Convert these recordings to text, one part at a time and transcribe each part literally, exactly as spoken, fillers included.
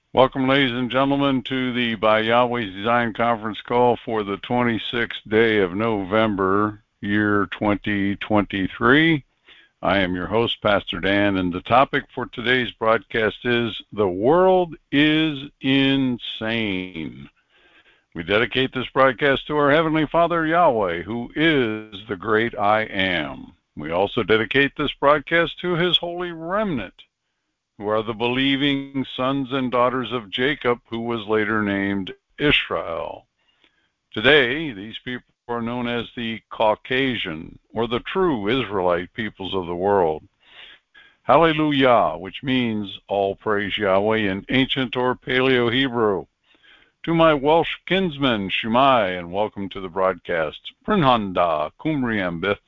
Welcome, ladies and gentlemen, to the By Yahweh's Design conference call for the twenty-sixth day of November, year twenty twenty-three. I am your host, Pastor Dan, and the topic for today's broadcast is The World is Insane. We dedicate this broadcast to our Heavenly Father, Yahweh, who is the great I Am. We also dedicate this broadcast to His holy remnant, who are the believing sons and daughters of Jacob, who was later named Israel. Today, these people are known as the Caucasian, or the true Israelite peoples of the world. Hallelujah, which means all praise Yahweh in ancient or Paleo-Hebrew. To my Welsh kinsmen, Shumai, and welcome to the broadcast. Prinhanda, Kumriambith.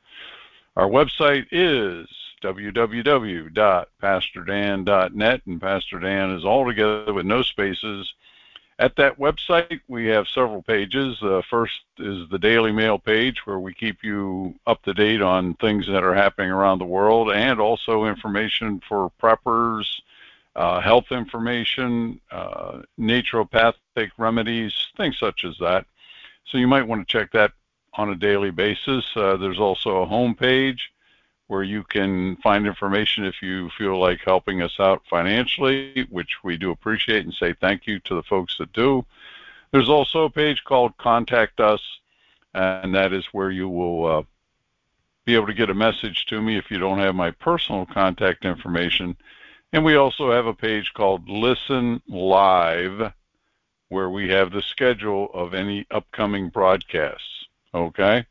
Our website is w w w dot pastor dan dot net, and Pastor Dan is all together with no spaces. At that website, we have several pages. The uh, first is the Daily Mail page, where we keep you up to date on things that are happening around the world, and also information for preppers, uh, health information, uh, naturopathic remedies, things such as that. So you might want to check that on a daily basis. Uh, there's also a home page where you can find information if you feel like helping us out financially, which we do appreciate and say thank you to the folks that do. There's also a page called Contact Us, and that is where you will uh, be able to get a message to me if you don't have my personal contact information. And we also have a page called Listen Live, where we have the schedule of any upcoming broadcasts. Okay?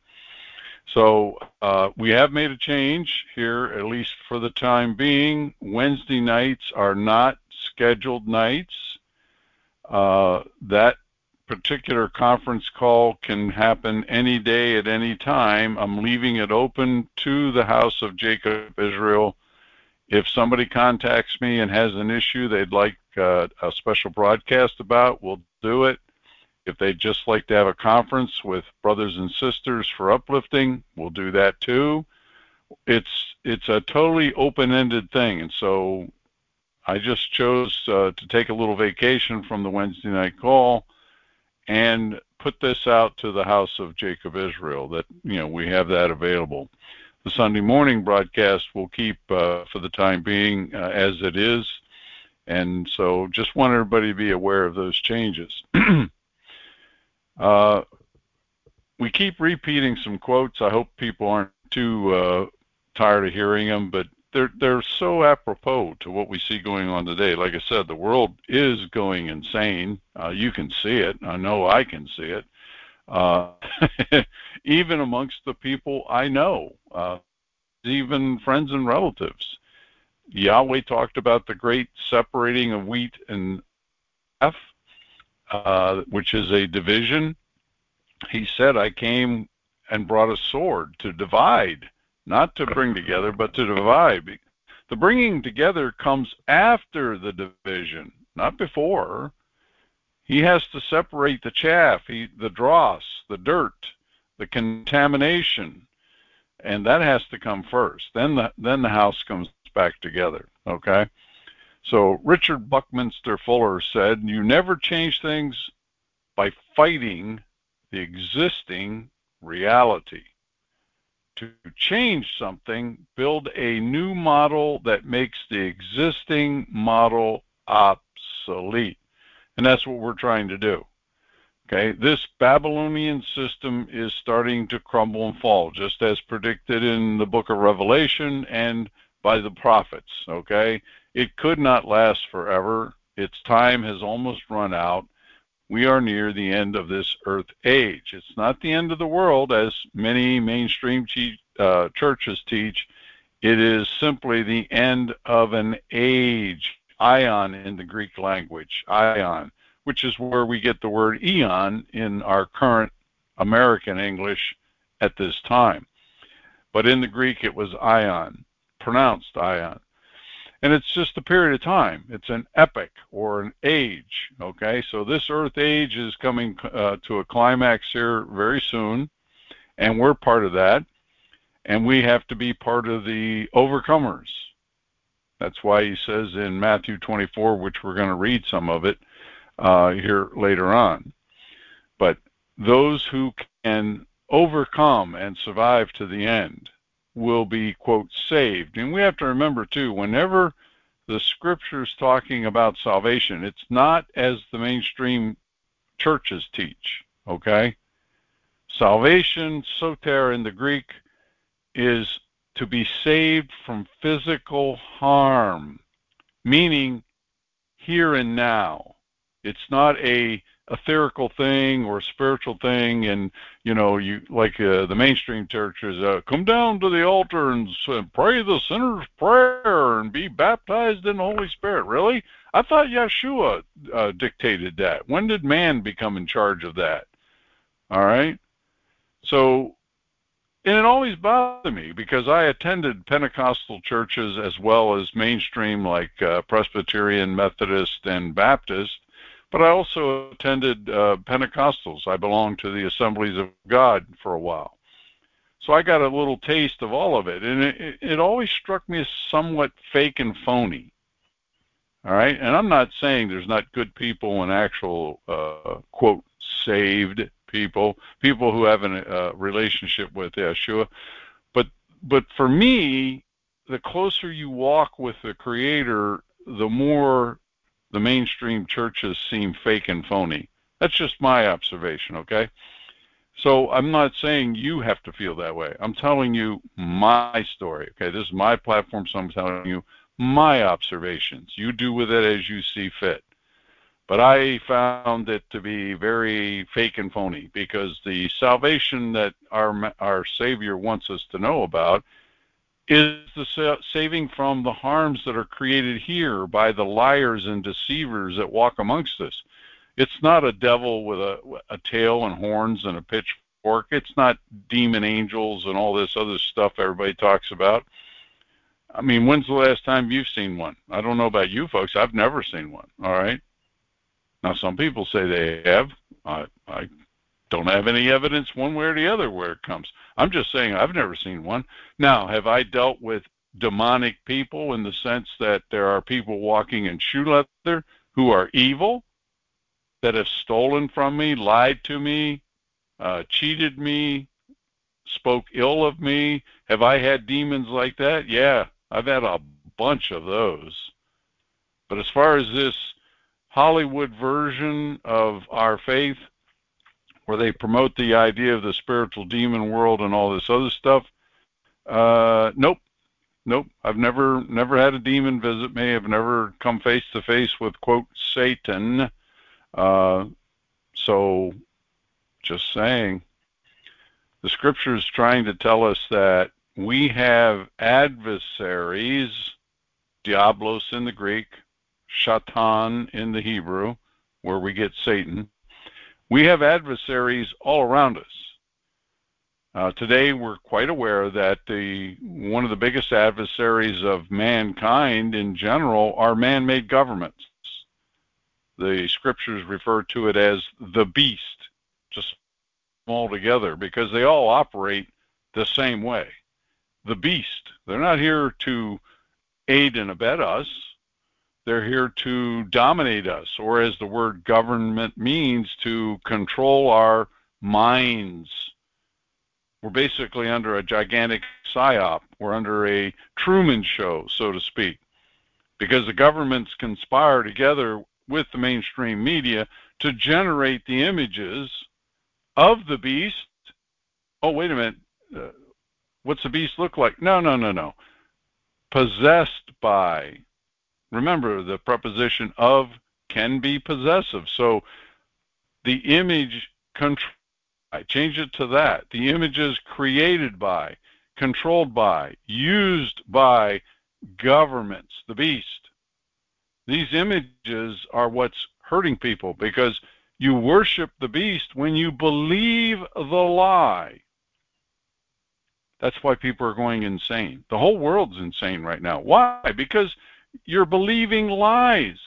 So uh, we have made a change here, at least for the time being. Wednesday nights are not scheduled nights. Uh, that particular conference call can happen any day at any time. I'm leaving it open to the house of Jacob Israel. If somebody contacts me and has an issue they'd like uh, a special broadcast about, we'll do it. If they'd just like to have a conference with brothers and sisters for uplifting, we'll do that too. It's it's a totally open-ended thing, and so I just chose uh, to take a little vacation from the Wednesday night call and put this out to the house of Jacob Israel, that, you know, we have that available. The Sunday morning broadcast will keep uh, for the time being uh, as it is, and so just want everybody to be aware of those changes. Uh, we keep repeating some quotes. I hope people aren't too uh, tired of hearing them, but they're they're so apropos to what we see going on today. Like I said, the world is going insane. Uh, you can see it. I know I can see it. Uh, even amongst the people I know, uh, even friends and relatives. Yahweh talked about the great separating of wheat and chaff, uh, which is a division. He said, I came and brought a sword to divide, not to bring together, but to divide. The bringing together comes after the division, not before. He has to separate the chaff, he, the dross, the dirt, the contamination, and that has to come first. Then the, then the house comes back together, okay? So Richard Buckminster Fuller said, you never change things by fighting the existing reality. To change something, build a new model that makes the existing model obsolete. And that's what we're trying to do. Okay, this Babylonian system is starting to crumble and fall, just as predicted in the book of Revelation and by the prophets. Okay, it could not last forever. Its time has almost run out. We are near the end of this earth age. It's not the end of the world, as many mainstream te- uh, churches teach. It is simply the end of an age, ion in the Greek language, ion, which is where we get the word eon in our current American English at this time. But in the Greek, it was ion, pronounced ion. And it's just a period of time. It's an epoch or an age, okay? So this earth age is coming uh, to a climax here very soon, and we're part of that, and we have to be part of the overcomers. That's why he says in Matthew twenty-four, which we're going to read some of it uh, here later on. But those who can overcome and survive to the end will be, quote, saved. And we have to remember, too, whenever the scripture's talking about salvation, it's not as the mainstream churches teach, okay? Salvation, soter in the Greek, is to be saved from physical harm, meaning here and now. It's not a etherical thing or spiritual thing, and you know, you like uh, the mainstream churches uh, come down to the altar and uh, pray the sinner's prayer and be baptized in the Holy Spirit. Really? I thought Yeshua uh, dictated that. When did man become in charge of that? All right. So, and it always bothered me because I attended Pentecostal churches as well as mainstream like uh, Presbyterian, Methodist, and Baptist. But I also attended uh, Pentecostals. I belonged to the Assemblies of God for a while. So I got a little taste of all of it. And it, it always struck me as somewhat fake and phony. All right? And I'm not saying there's not good people and actual, uh, quote, saved people, people who have a uh, relationship with Yeshua. But, but for me, the closer you walk with the Creator, the more the mainstream churches seem fake and phony. That's just my observation, okay? So I'm not saying you have to feel that way. I'm telling you my story, okay? This is my platform, so I'm telling you my observations. You do with it as you see fit. But I found it to be very fake and phony because the salvation that our, our Savior wants us to know about is the saving from the harms that are created here by the liars and deceivers that walk amongst us. It's not a devil with a, a tail and horns and a pitchfork. It's not demon angels and all this other stuff everybody talks about. I mean, when's the last time you've seen one? I don't know about you folks. I've never seen one, all right? Now, some people say they have. I, I don't have any evidence one way or the other where it comes. I'm just saying I've never seen one. Now, have I dealt with demonic people in the sense that there are people walking in shoe leather who are evil, that have stolen from me, lied to me, uh, cheated me, spoke ill of me? Have I had demons like that? Yeah, I've had a bunch of those. But as far as this Hollywood version of our faith, where they promote the idea of the spiritual demon world and all this other stuff, uh, nope, nope. I've never, never had a demon visit me. I've never come face to face with, quote, Satan. Uh, so, just saying, the scripture is trying to tell us that we have adversaries, diablos in the Greek, shatan in the Hebrew, where we get Satan. We have adversaries all around us. Uh, today, we're quite aware that the one of the biggest adversaries of mankind in general are man-made governments. The scriptures refer to it as the beast, just all together, because they all operate the same way. The beast. They're not here to aid and abet us. They're here to dominate us, or as the word government means, to control our minds. We're basically under a gigantic psyop. We're under a Truman Show, so to speak, because the governments conspire together with the mainstream media to generate the images of the beast. Oh, wait a minute. Uh, what's the beast look like? No, no, no, no. Possessed by. Remember, the preposition of can be possessive. So the image, control, I change it to that. The image is created by, controlled by, used by governments, the beast. These images are what's hurting people because you worship the beast when you believe the lie. That's why people are going insane. The whole world's insane right now. Why? Because you're believing lies,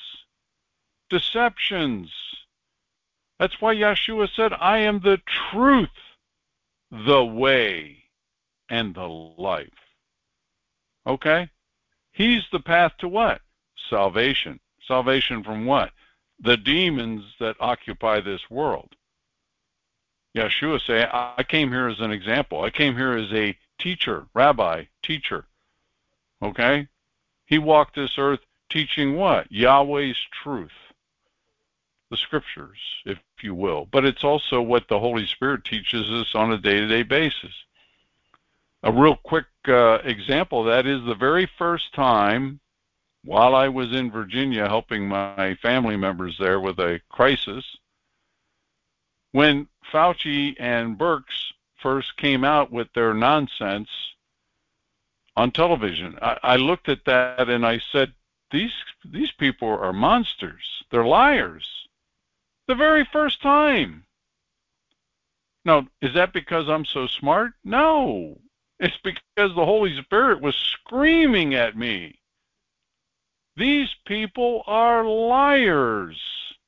deceptions. That's why Yeshua said, I am the truth, the way, and the life. Okay? He's the path to what? Salvation. Salvation from what? The demons that occupy this world. Yeshua said, I came here as an example. I came here as a teacher, rabbi, teacher. Okay? He walked this earth teaching what? Yahweh's truth. The scriptures, if you will. But it's also what the Holy Spirit teaches us on a day-to-day basis. A real quick uh, example of that is the very first time while I was in Virginia helping my family members there with a crisis, when Fauci and Birx first came out with their nonsense on television. I, I looked at that and I said, these these people are monsters. They're liars. The very first time. Now, is that because I'm so smart? No. It's because the Holy Spirit was screaming at me. These people are liars.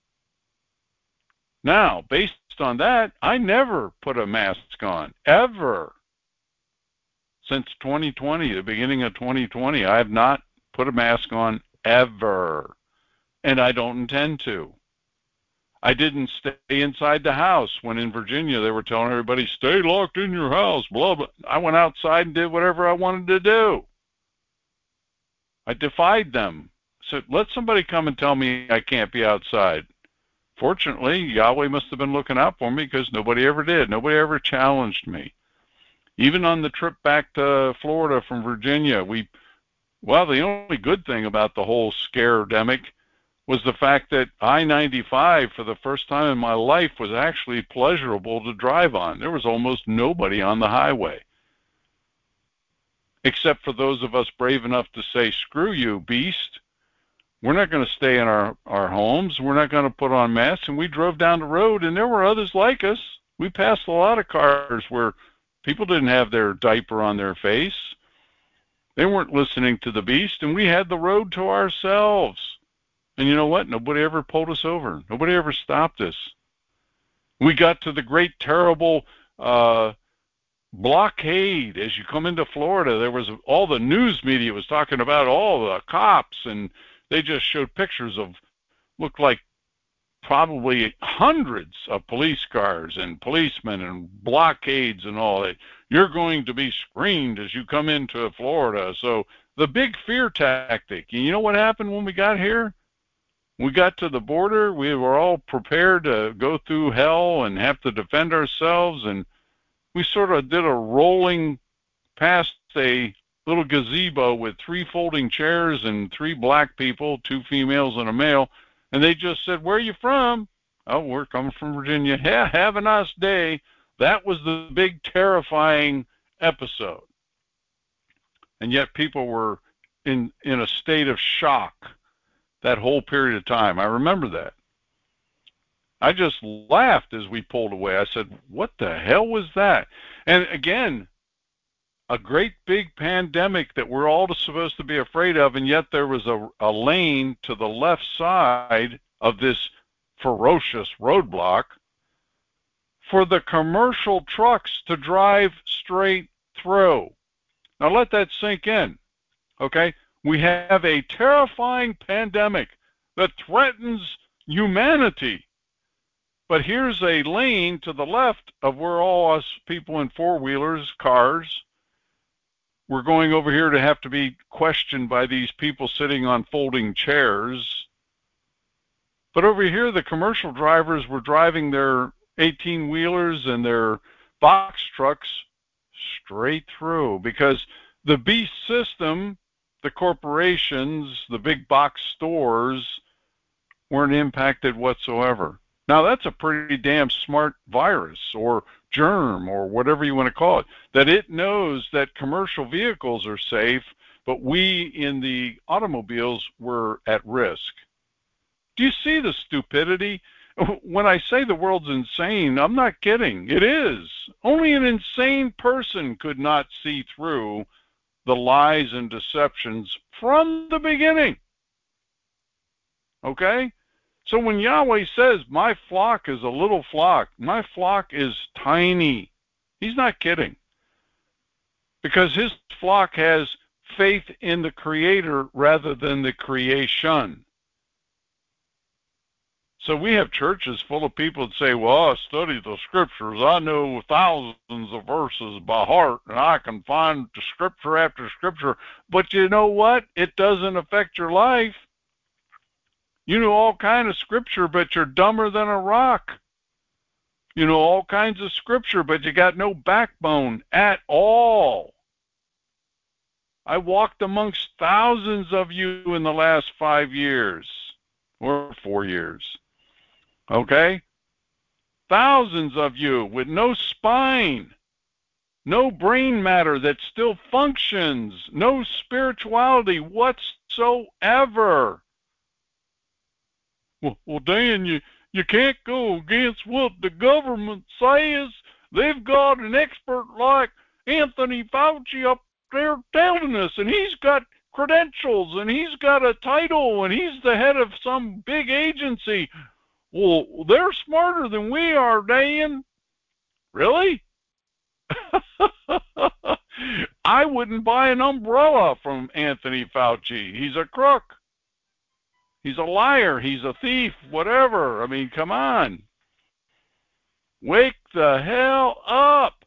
Now, based on that, I never put a mask on, ever. Since twenty twenty, the beginning of twenty twenty, I have not put a mask on, ever. And I don't intend to. I didn't stay inside the house when in Virginia they were telling everybody, stay locked in your house, blah, blah. I went outside and did whatever I wanted to do. I defied them. Said, let somebody come and tell me I can't be outside. Fortunately, Yahweh must have been looking out for me because nobody ever did. Nobody ever challenged me. Even on the trip back to Florida from Virginia, we, well, the only good thing about the whole scare-demic was the fact that I ninety-five, for the first time in my life, was actually pleasurable to drive on. There was almost nobody on the highway, except for those of us brave enough to say, screw you, beast. We're not going to stay in our, our homes. We're not going to put on masks. And we drove down the road, and there were others like us. We passed a lot of cars where people didn't have their diaper on their face. They weren't listening to the beast, and we had the road to ourselves. And you know what? Nobody ever pulled us over. Nobody ever stopped us. We got to the great, terrible uh, blockade. As you come into Florida, there was all the news media was talking about all the cops, and they just showed pictures of, looked like probably hundreds of police cars and policemen and blockades and all that. You're going to be screened as you come into Florida. So the big fear tactic. And you know what happened when we got here? We got to the border. We were all prepared to go through hell and have to defend ourselves. And we sort of did a rolling past a little gazebo with three folding chairs and three black people, two females and a male. And they just said, where are you from? Oh, we're coming from Virginia. Yeah, have a nice day. That was the big terrifying episode. And yet people were in, in a state of shock that whole period of time. I remember that. I just laughed as we pulled away. I said, what the hell was that? And again, a great big pandemic that we're all supposed to be afraid of, and yet there was a, a lane to the left side of this ferocious roadblock for the commercial trucks to drive straight through. Now let that sink in, okay? We have a terrifying pandemic that threatens humanity. But here's a lane to the left of where all us people in four-wheelers, cars, we're going over here to have to be questioned by these people sitting on folding chairs. But over here, the commercial drivers were driving their eighteen-wheelers and their box trucks straight through because the beast system, the corporations, the big box stores, weren't impacted whatsoever. Now, that's a pretty damn smart virus or germ or whatever you want to call it, that it knows that commercial vehicles are safe, but we in the automobiles were at risk. Do you see the stupidity? When I say the world's insane, I'm not kidding. It is. Only an insane person could not see through the lies and deceptions from the beginning. Okay? So when Yahweh says, my flock is a little flock, my flock is tiny, he's not kidding. Because his flock has faith in the Creator rather than the creation. So we have churches full of people that say, well, I study the scriptures. I know thousands of verses by heart, and I can find scripture after scripture. But you know what? It doesn't affect your life. You know all kinds of scripture, but you're dumber than a rock. You know all kinds of scripture, but you got no backbone at all. I walked amongst thousands of you in the last five years, or four years. Okay? Thousands of you with no spine, no brain matter that still functions, no spirituality whatsoever. Well, well Dan, you, you can't go against what the government says. They've got an expert like Anthony Fauci up there telling us, and he's got credentials, and he's got a title, and he's the head of some big agency. Well, they're smarter than we are, Dan. Really? I wouldn't buy an umbrella from Anthony Fauci. He's a crook. He's a liar. He's a thief, whatever. I mean, come on. Wake the hell up.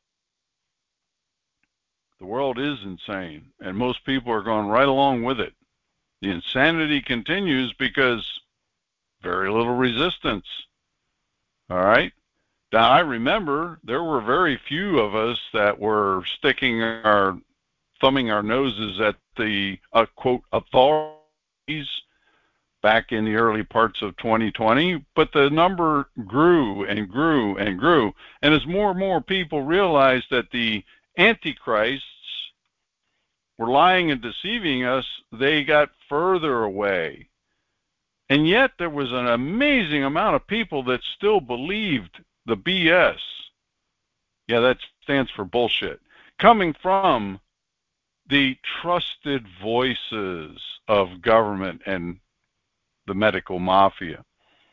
The world is insane, and most people are going right along with it. The insanity continues because very little resistance. All right? Now, I remember there were very few of us that were sticking our, thumbing our noses at the, uh, quote, authorities back in the early parts of twenty twenty, but the number grew and grew and grew. And as more and more people realized that the antichrists were lying and deceiving us, they got further away. And yet there was an amazing amount of people that still believed the B S. Yeah, that stands for bullshit. Coming from the trusted voices of government and the medical mafia.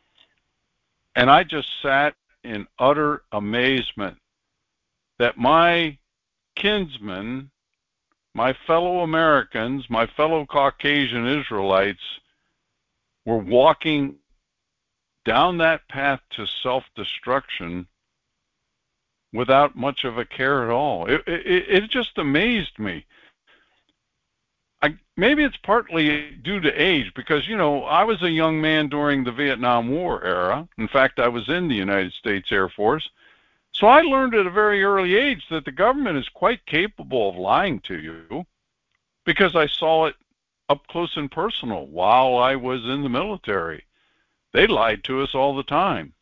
And I just sat in utter amazement that my kinsmen, my fellow Americans, my fellow Caucasian Israelites, were walking down that path to self-destruction without much of a care at all. It, it, it just amazed me. I, maybe it's partly due to age because, you know, I was a young man during the Vietnam War era. In fact, I was in the United States Air Force. So I learned at a very early age that the government is quite capable of lying to you because I saw it up close and personal while I was in the military. They lied to us all the time.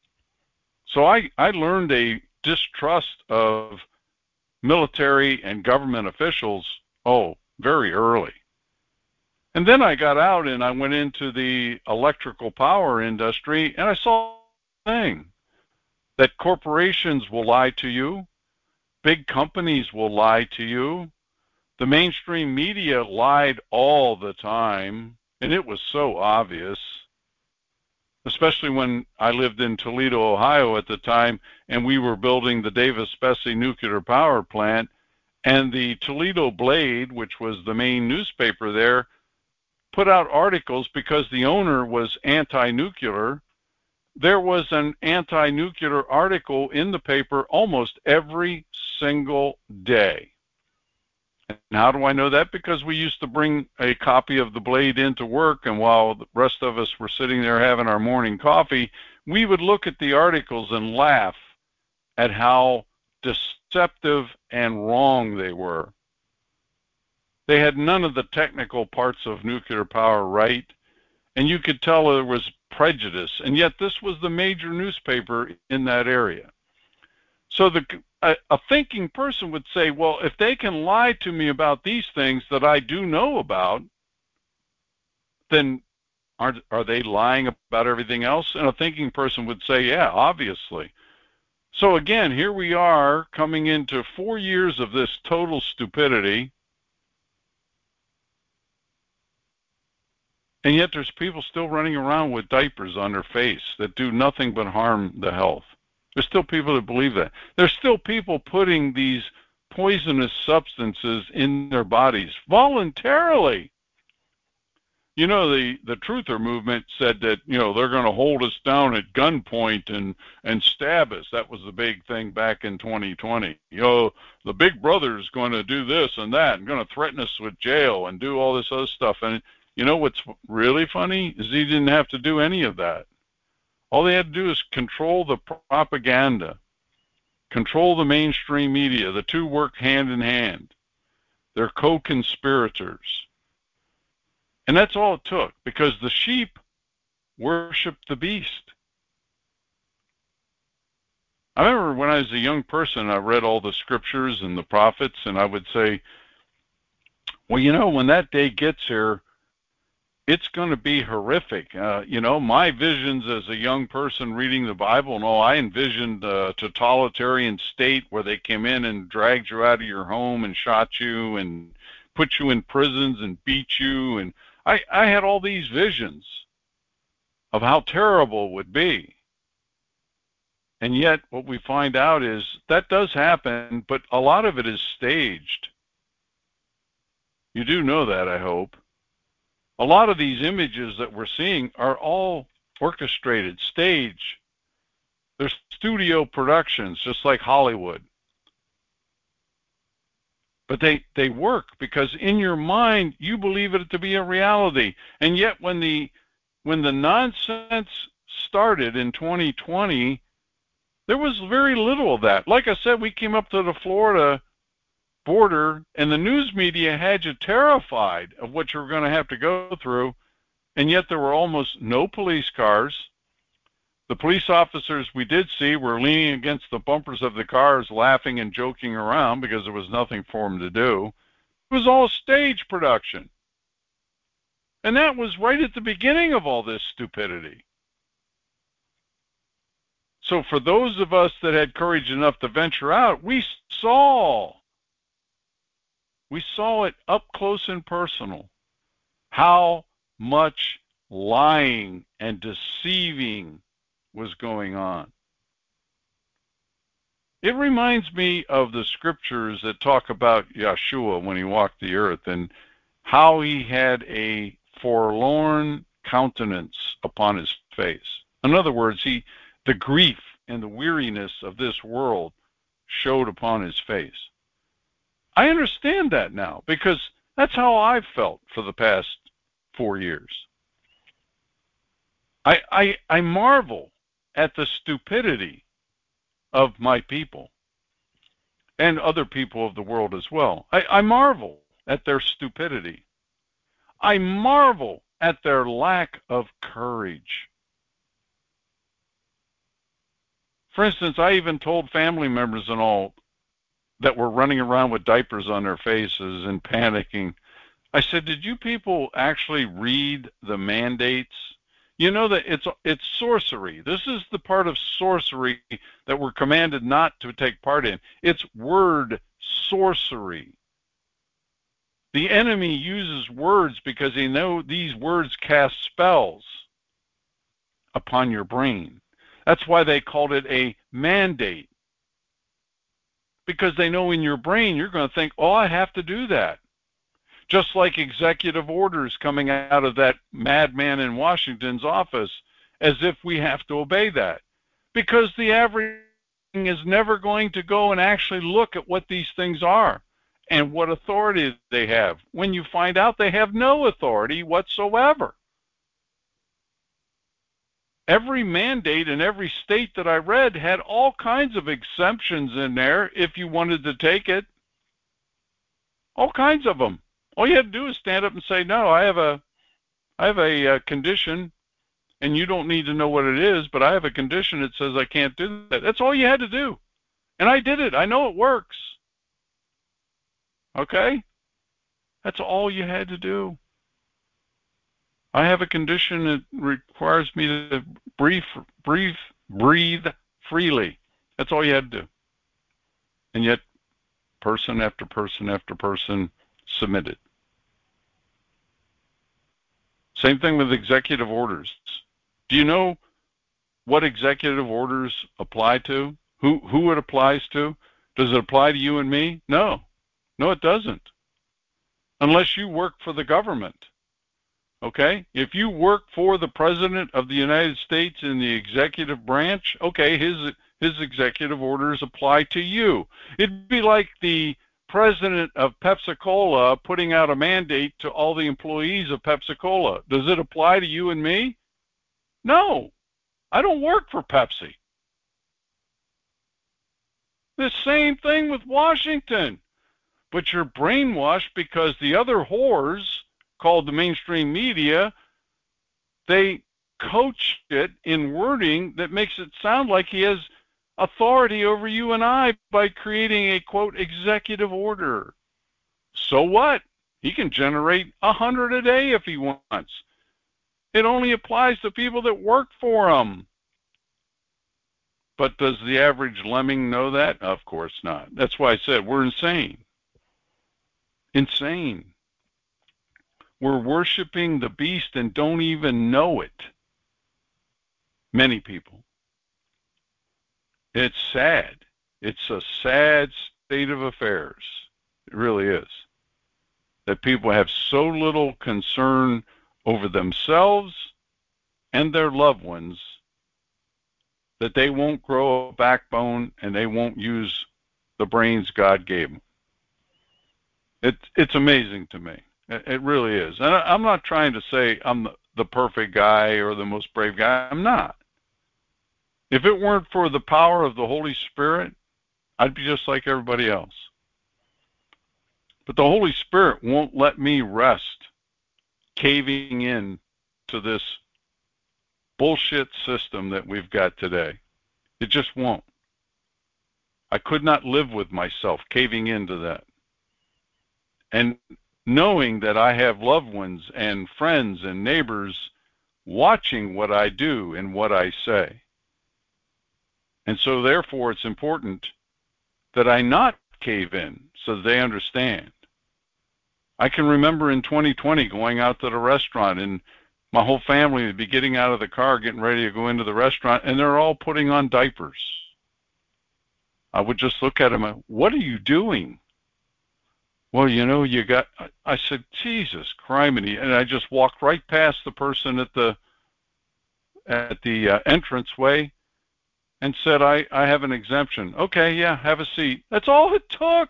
So I, I learned a distrust of military and government officials, oh, very early. And then I got out and I went into the electrical power industry and I saw the thing that corporations will lie to you, big companies will lie to you, the mainstream media lied all the time, and it was so obvious, especially when I lived in Toledo, Ohio at the time, and we were building the Davis-Besse nuclear power plant, and the Toledo Blade, which was the main newspaper there, put out articles because the owner was anti-nuclear. There was an anti-nuclear article in the paper almost every single day. And how do I know that? Because we used to bring a copy of the Blade into work, and while the rest of us were sitting there having our morning coffee, we would look at the articles and laugh at how deceptive and wrong they were. They had none of the technical parts of nuclear power right, and you could tell there was prejudice, and yet this was the major newspaper in that area. So the, a, a thinking person would say, well, if they can lie to me about these things that I do know about, then aren't, are they lying about everything else? And a thinking person would say, yeah, obviously. So again, here we are coming into four years of this total stupidity, and yet there's people still running around with diapers on their face that do nothing but harm the health. There's still people that believe that. There's still people putting these poisonous substances in their bodies voluntarily. You know, the, the truther movement said that, you know, they're going to hold us down at gunpoint and, and stab us. That was the big thing back in twenty twenty. You know, the big brother's going to do this and that and going to threaten us with jail and do all this other stuff. And you know what's really funny is he didn't have to do any of that. All they had to do is control the propaganda, control the mainstream media. The two work hand in hand. They're co-conspirators. And that's all it took, because the sheep worshiped the beast. I remember when I was a young person, I read all the scriptures and the prophets, and I would say, well, you know, when that day gets here, it's going to be horrific. Uh, you know, my visions as a young person reading the Bible, no, I envisioned a totalitarian state where they came in and dragged you out of your home and shot you and put you in prisons and beat you. And I, I had all these visions of how terrible it would be. And yet what we find out is that does happen, but a lot of it is staged. You do know that, I hope. A lot of these images that we're seeing are all orchestrated, staged. They're studio productions, just like Hollywood. But they, they work because in your mind, you believe it to be a reality. And yet when the, when the nonsense started in twenty twenty, there was very little of that. Like I said, we came up to the Florida border, and the news media had you terrified of what you were going to have to go through, and yet there were almost no police cars. The police officers we did see were leaning against the bumpers of the cars, laughing and joking around because there was nothing for them to do. It was all stage production. And that was right at the beginning of all this stupidity. So for those of us that had courage enough to venture out, we saw, we saw it up close and personal, how much lying and deceiving was going on. It reminds me of the scriptures that talk about Yeshua when he walked the earth and how he had a forlorn countenance upon his face. In other words, he, the grief and the weariness of this world showed upon his face. I understand that now because that's how I've felt for the past four years. I, I, I marvel at the stupidity of my people and other people of the world as well. I, I marvel at their stupidity. I marvel at their lack of courage. For instance, I even told family members and all that were running around with diapers on their faces and panicking. I said, did you people actually read the mandates? You know that it's it's sorcery. This is the part of sorcery that we're commanded not to take part in. It's word sorcery. The enemy uses words because they know these words cast spells upon your brain. That's why they called it a mandate. Because they know in your brain you're going to think, oh, I have to do that. Just like executive orders coming out of that madman in Washington's office, as if we have to obey that. Because the average is never going to go and actually look at what these things are and what authority they have, when you find out they have no authority whatsoever. Every mandate in every state that I read had all kinds of exemptions in there if you wanted to take it. All kinds of them. All you had to do is stand up and say, no, I have a, I have a, uh condition, and you don't need to know what it is, but I have a condition that says I can't do that. That's all you had to do. And I did it. I know it works. Okay? That's all you had to do. I have a condition that requires me to breathe, breathe, breathe freely. That's all you had to do. And yet, person after person after person submitted. Same thing with executive orders. Do you know what executive orders apply to? Who, who it applies to? Does it apply to you and me? No. No, it doesn't. Unless you work for the government. Okay? If you work for the President of the United States in the executive branch, okay, his his executive orders apply to you. It'd be like the president of Pepsi-Cola putting out a mandate to all the employees of Pepsi-Cola. Does it apply to you and me? No. I don't work for Pepsi. The same thing with Washington. But you're brainwashed because the other whores called the mainstream media, they coach it in wording that makes it sound like he has authority over you and I by creating a, quote, executive order. So what? He can generate a hundred a day if he wants. It only applies to people that work for him. But does the average lemming know that? Of course not. That's why I said we're insane. Insane. We're worshiping the beast and don't even know it. Many people. It's sad. It's a sad state of affairs. It really is. That people have so little concern over themselves and their loved ones that they won't grow a backbone and they won't use the brains God gave them. It, it's amazing to me. It, it really is. And I, I'm not trying to say I'm the, the perfect guy or the most brave guy. I'm not. If it weren't for the power of the Holy Spirit, I'd be just like everybody else. But the Holy Spirit won't let me rest caving in to this bullshit system that we've got today. It just won't. I could not live with myself caving into that. And knowing that I have loved ones and friends and neighbors watching what I do and what I say. And so therefore it's important that I not cave in so that they understand. I can remember in twenty twenty going out to the restaurant and my whole family would be getting out of the car, getting ready to go into the restaurant, and they're all putting on diapers. I would just look at them and, what are you doing? Well, you know, you got, I said, Jesus criminy. And I just walked right past the person at the, at the uh, entranceway and said, I, I have an exemption. Okay, yeah, have a seat. That's all it took.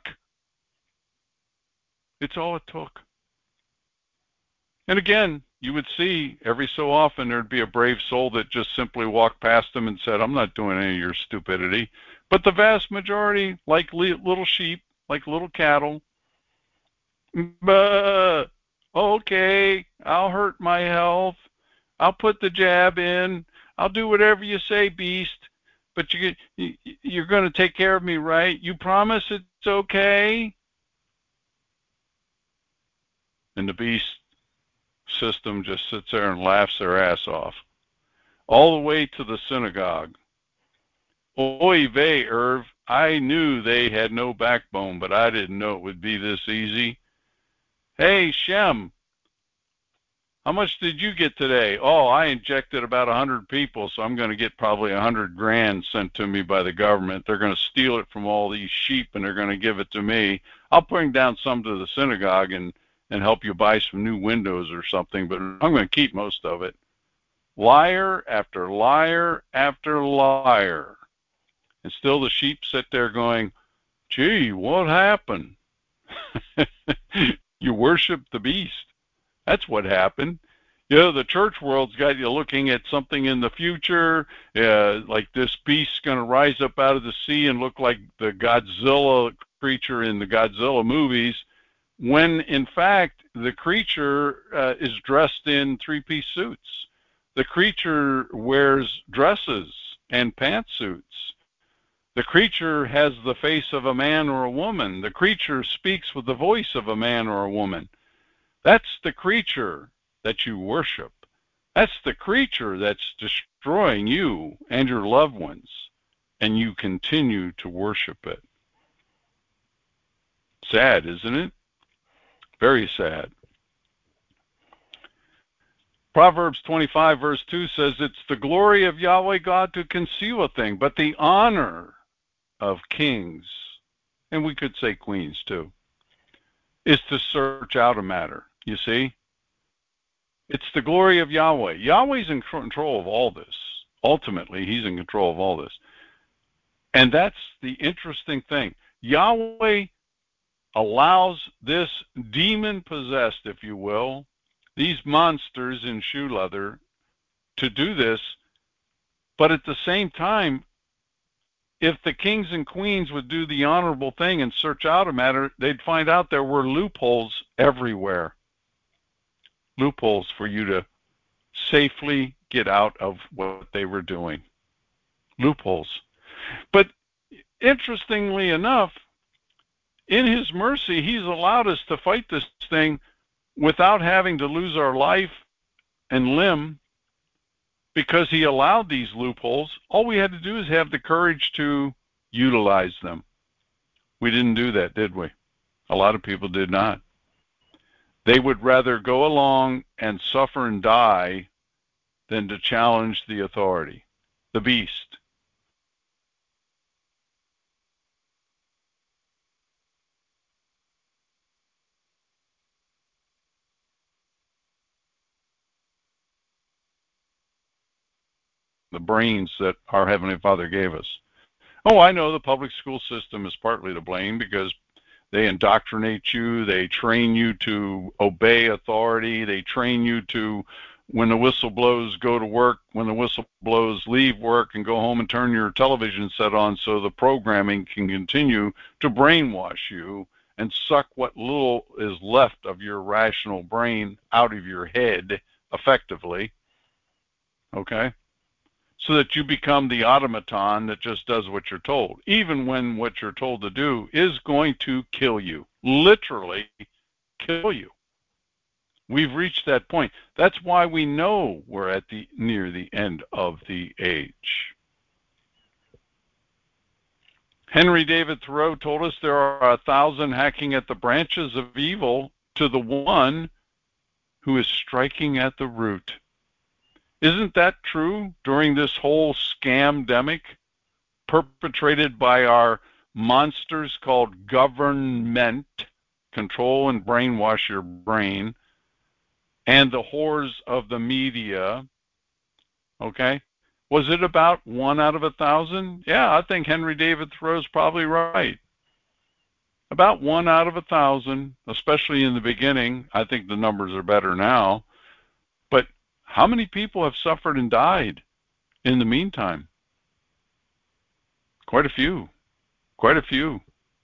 It's all it took. And again, you would see every so often there'd be a brave soul that just simply walked past them and said, I'm not doing any of your stupidity. But the vast majority, like little sheep, like little cattle, but okay, I'll hurt my health. I'll put the jab in. I'll do whatever you say, beast. But you, you're going to take care of me, right? You promise it's okay? And the beast system just sits there and laughs their ass off. All the way to the synagogue. Oy vey, Irv. I knew they had no backbone, but I didn't know it would be this easy. Hey, Shem, how much did you get today? Oh, I injected about a hundred people, so I'm going to get probably a hundred grand sent to me by the government. They're going to steal it from all these sheep, and they're going to give it to me. I'll bring down some to the synagogue and, and help you buy some new windows or something, but I'm going to keep most of it. Liar after liar after liar. And still the sheep sit there going, gee, what happened? You worship the beast. That's what happened. You know, the church world's got you looking at something in the future, uh, like this beast's going to rise up out of the sea and look like the Godzilla creature in the Godzilla movies, when in fact the creature uh, is dressed in three-piece suits. The creature wears dresses and pantsuits. The creature has the face of a man or a woman. The creature speaks with the voice of a man or a woman. That's the creature that you worship. That's the creature that's destroying you and your loved ones, and you continue to worship it. Sad, isn't it? Very sad. Proverbs twenty-five verse two says, it's the glory of Yahweh God to conceal a thing, but the honor of kings and we could say queens too, is to search out a matter. You see? It's the glory of Yahweh. Yahweh's in control of all this. Ultimately, he's in control of all this. And that's the interesting thing. Yahweh allows this demon-possessed, if you will, these monsters in shoe leather to do this, but at the same time, if the kings and queens would do the honorable thing and search out a matter, they'd find out there were loopholes everywhere. Loopholes for you to safely get out of what they were doing. Loopholes. But interestingly enough, in his mercy, he's allowed us to fight this thing without having to lose our life and limb, because he allowed these loopholes. All we had to do is have the courage to utilize them. We didn't do that, did we? A lot of people did not. They would rather go along and suffer and die than to challenge the authority, the beast. The brains that our Heavenly Father gave us. Oh, I know the public school system is partly to blame because they indoctrinate you, they train you to obey authority, they train you to, when the whistle blows, go to work, when the whistle blows, leave work and go home and turn your television set on so the programming can continue to brainwash you and suck what little is left of your rational brain out of your head effectively, okay? So that you become the automaton that just does what you're told, even when what you're told to do is going to kill you, literally kill you. We've reached that point. That's why we know we're at the near the end of the age. Henry David Thoreau told us there are a thousand hacking at the branches of evil to the one who is striking at the root. Isn't that true during this whole scamdemic perpetrated by our monsters called government, control and brainwash your brain, and the whores of the media, okay? Was it about one out of a thousand? Yeah, I think Henry David Thoreau's probably right. About one out of a thousand, especially in the beginning. I think the numbers are better now. But how many people have suffered and died in the meantime? Quite a few. Quite a few.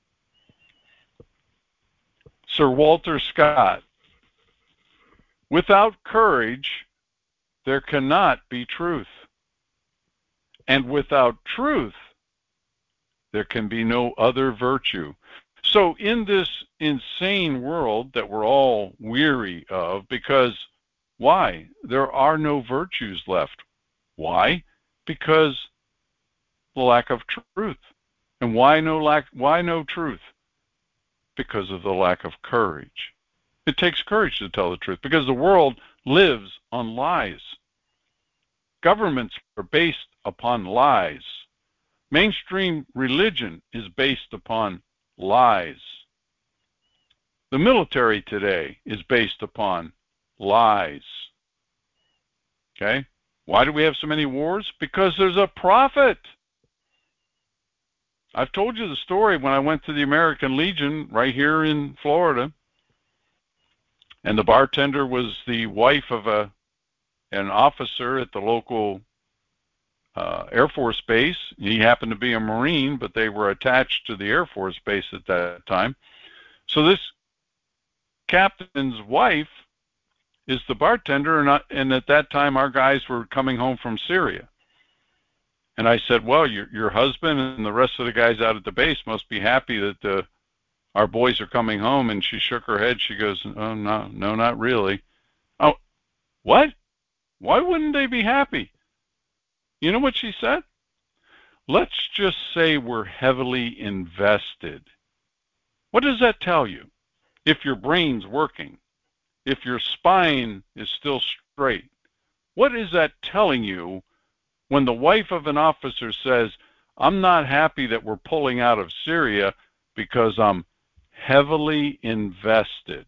Sir Walter Scott. Without courage, there cannot be truth. And without truth, there can be no other virtue. So in this insane world that we're all weary of, because why? There are no virtues left. Why? Because the lack of truth. And why no lack why no truth? Because of the lack of courage. It takes courage to tell the truth because the world lives on lies. Governments are based upon lies. Mainstream religion is based upon lies. The military today is based upon lies. Okay? Why do we have so many wars? Because there's a prophet. I've told you the story when I went to the American Legion right here in Florida, and the bartender was the wife of a an officer at the local uh, Air Force base. He happened to be a Marine, but they were attached to the Air Force base at that time. So this captain's wife is the bartender, and, I, and at that time our guys were coming home from Syria. And I said, well, your, your husband and the rest of the guys out at the base must be happy that the, our boys are coming home. And she shook her head. She goes, oh, no, no, not really. Oh, what? Why wouldn't they be happy? You know what she said? Let's just say we're heavily invested. What does that tell you? If your brain's working, if your spine is still straight, what is that telling you when the wife of an officer says, I'm not happy that we're pulling out of Syria because I'm heavily invested.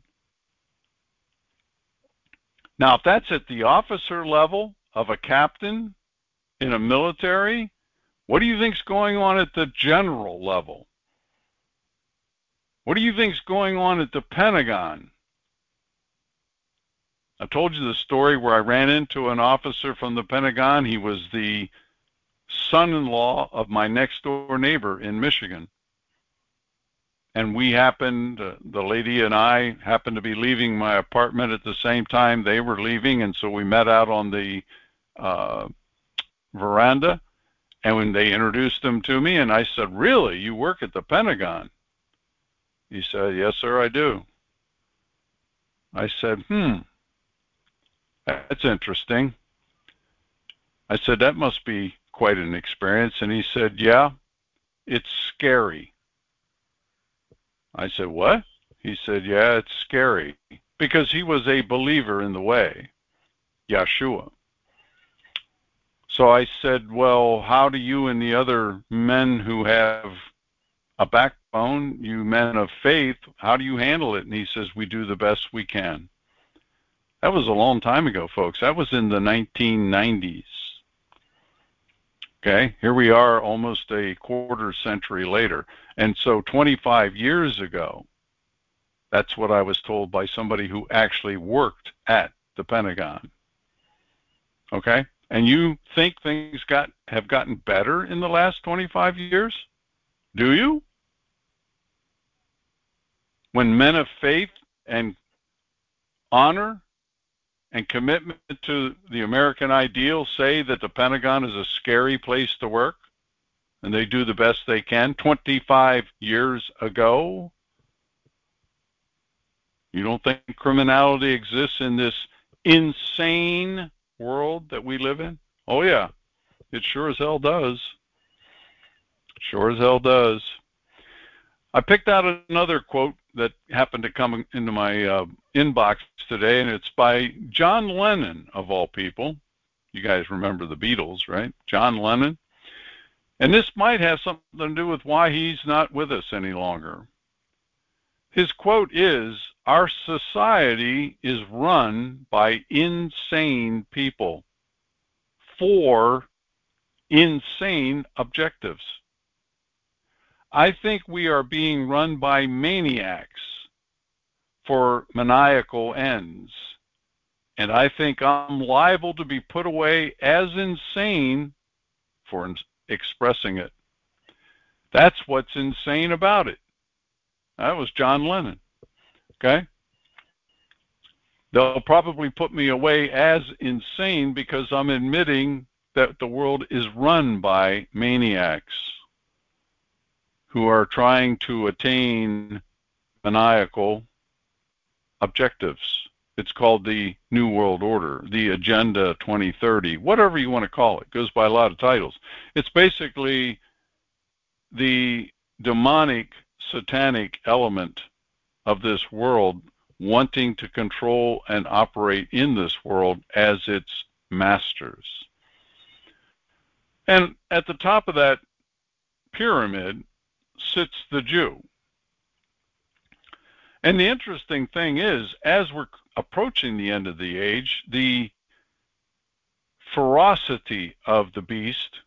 Now, if that's at the officer level of a captain in a military, what do you think's going on at the general level? What do you think's going on at the Pentagon? I told you the story where I ran into an officer from the Pentagon. He was the son-in-law of my next-door neighbor in Michigan. And we happened, uh, the lady and I happened to be leaving my apartment at the same time they were leaving, and so we met out on the uh, veranda, and when they introduced him to me, and I said, "Really, you work at the Pentagon?" He said, "Yes, sir, I do." I said, hmm, that's interesting. I said, "That must be quite an experience." And he said, "Yeah, it's scary." I said, "What?" He said, "Yeah, it's scary." Because he was a believer in the way, Yeshua. So I said, "Well, how do you and the other men who have a backbone, you men of faith, how do you handle it?" And he says, "We do the best we can." That was a long time ago, folks. That was in the nineteen nineties. Okay, here we are almost a quarter century later. And so twenty-five years ago, that's what I was told by somebody who actually worked at the Pentagon. Okay, and you think things got have gotten better in the last twenty-five years? Do you? When men of faith and honor and commitment to the American ideal say that the Pentagon is a scary place to work, and they do the best they can twenty-five years ago, you don't think criminality exists in this insane world that we live in? Oh yeah, it sure as hell does. Sure as hell does. I picked out another quote that happened to come into my uh, inbox today, and it's by John Lennon, of all people. You guys remember the Beatles, right? John Lennon. And this might have something to do with why he's not with us any longer. His quote is, "Our society is run by insane people for insane objectives. I think we are being run by maniacs for maniacal ends. And I think I'm liable to be put away as insane for expressing it. That's what's insane about it." That was John Lennon. Okay? They'll probably put me away as insane because I'm admitting that the world is run by maniacs who are trying to attain maniacal objectives. It's called the New World Order, the Agenda twenty thirty, whatever you want to call it. It goes by a lot of titles. It's basically the demonic, satanic element of this world wanting to control and operate in this world as its masters. And at the top of that pyramid sits the Jew. And the interesting thing is, as we're approaching the end of the age, the ferocity of the beast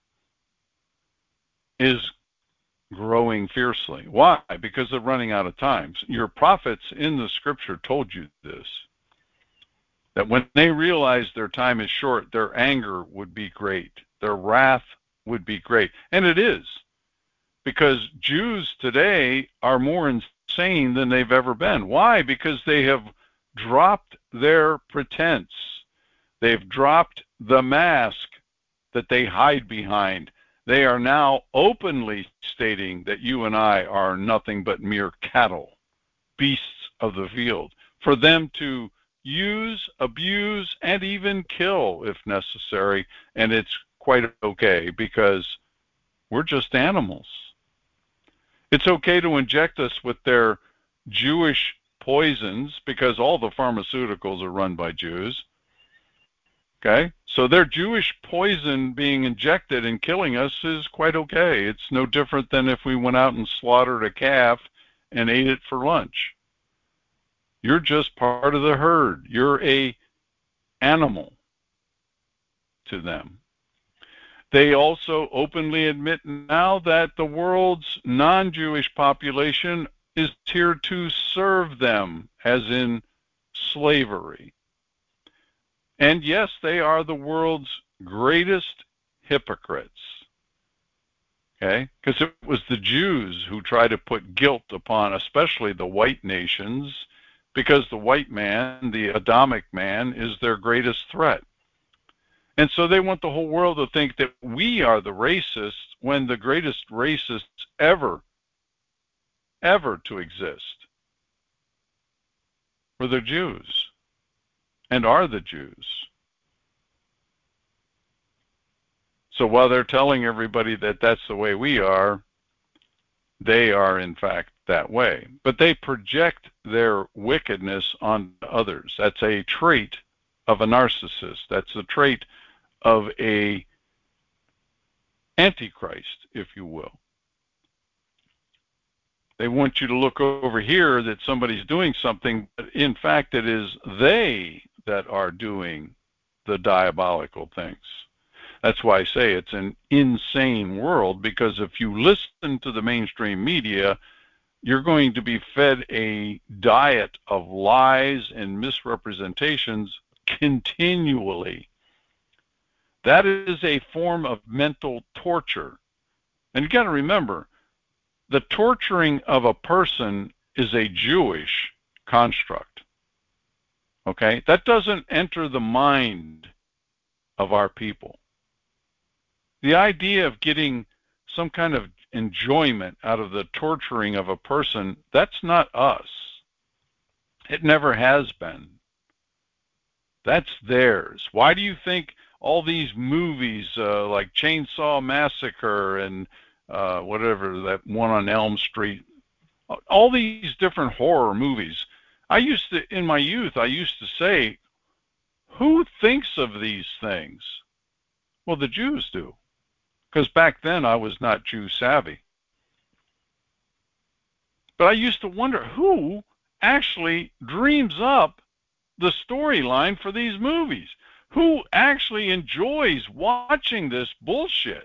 is growing fiercely. Why? Because they're running out of time. Your prophets in the scripture told you this, that when they realized their time is short, their anger would be great. Their wrath would be great. And it is, because Jews today are more insane than they've ever been. Why? Because they have dropped their pretense. They've dropped the mask that they hide behind. They are now openly stating that you and I are nothing but mere cattle, beasts of the field, for them to use, abuse, and even kill if necessary. And it's quite okay because we're just animals. It's okay to inject us with their Jewish poisons because all the pharmaceuticals are run by Jews. Okay? So their Jewish poison being injected and killing us is quite okay. It's no different than if we went out and slaughtered a calf and ate it for lunch. You're just part of the herd. You're a animal to them. They also openly admit now that the world's non-Jewish population is here to serve them, as in slavery. And yes, they are the world's greatest hypocrites. Okay? Because it was the Jews who tried to put guilt upon especially the white nations, because the white man, the Adamic man, is their greatest threat. And so they want the whole world to think that we are the racists, when the greatest racists ever, ever to exist were the Jews, and are the Jews. So while they're telling everybody that that's the way we are, they are in fact that way. But they project their wickedness on others. That's a trait of a narcissist. That's a trait of a antichrist, if you will. They want you to look over here that somebody's doing something, but in fact it is they that are doing the diabolical things. That's why I say it's an insane world, because if you listen to the mainstream media, you're going to be fed a diet of lies and misrepresentations continually. That is a form of mental torture. And you got to remember, the torturing of a person is a Jewish construct. Okay? That doesn't enter the mind of our people. The idea of getting some kind of enjoyment out of the torturing of a person, that's not us. It never has been. That's theirs. Why do you think all these movies uh, like Chainsaw Massacre and uh, whatever, that one on Elm Street, all these different horror movies, I used to, in my youth, I used to say, who thinks of these things? Well, the Jews do. Because back then I was not Jew savvy. But I used to wonder who actually dreams up the storyline for these movies. Who actually enjoys watching this bullshit?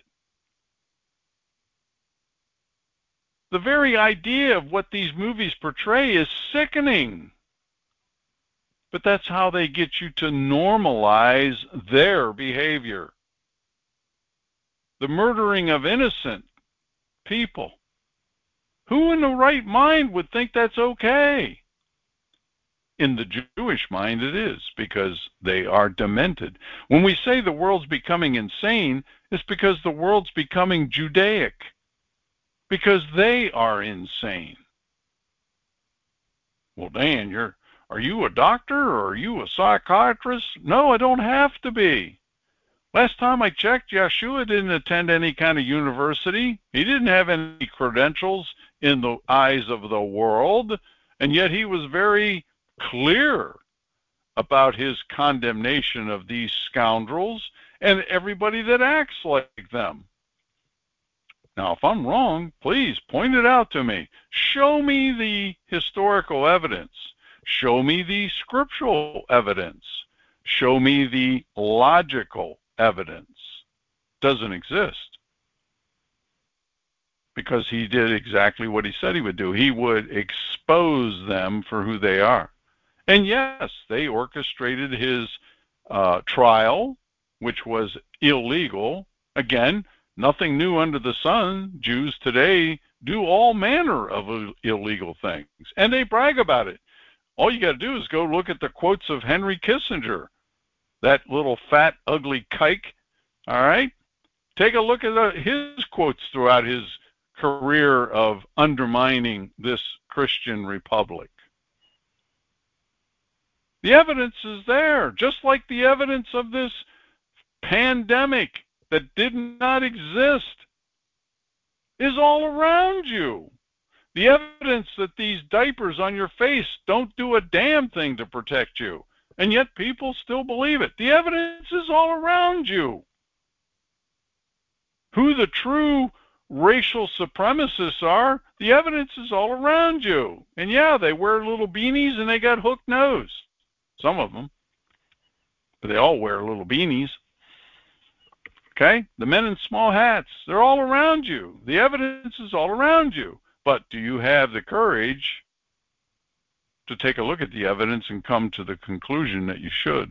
The very idea of what these movies portray is sickening. But that's how they get you to normalize their behavior. The murdering of innocent people. Who in the right mind would think that's okay? In the Jewish mind it is, because they are demented. When we say the world's becoming insane, it's because the world's becoming Judaic. Because they are insane. Well, Dan, you're, are you a doctor or are you a psychiatrist? No, I don't have to be. Last time I checked, Yeshua didn't attend any kind of university. He didn't have any credentials in the eyes of the world, and yet he was very clear about his condemnation of these scoundrels and everybody that acts like them. Now, if I'm wrong, please point it out to me. Show me the historical evidence. Show me the scriptural evidence. Show me the logical evidence. Doesn't exist. Because he did exactly what he said he would do. He would expose them for who they are. And yes, they orchestrated his uh, trial, which was illegal. Again, nothing new under the sun. Jews today do all manner of illegal things, and they brag about it. All you got to do is go look at the quotes of Henry Kissinger, that little fat, ugly kike, all right? Take a look at his quotes throughout his career of undermining this Christian republic. The evidence is there, just like the evidence of this pandemic that did not exist is all around you. The evidence that these diapers on your face don't do a damn thing to protect you. And yet people still believe it. The evidence is all around you. Who the true racial supremacists are, the evidence is all around you. And yeah, they wear little beanies and they got hooked nose. Some of them. But they all wear little beanies. Okay? The men in small hats, they're all around you. The evidence is all around you. But do you have the courage to take a look at the evidence and come to the conclusion that you should?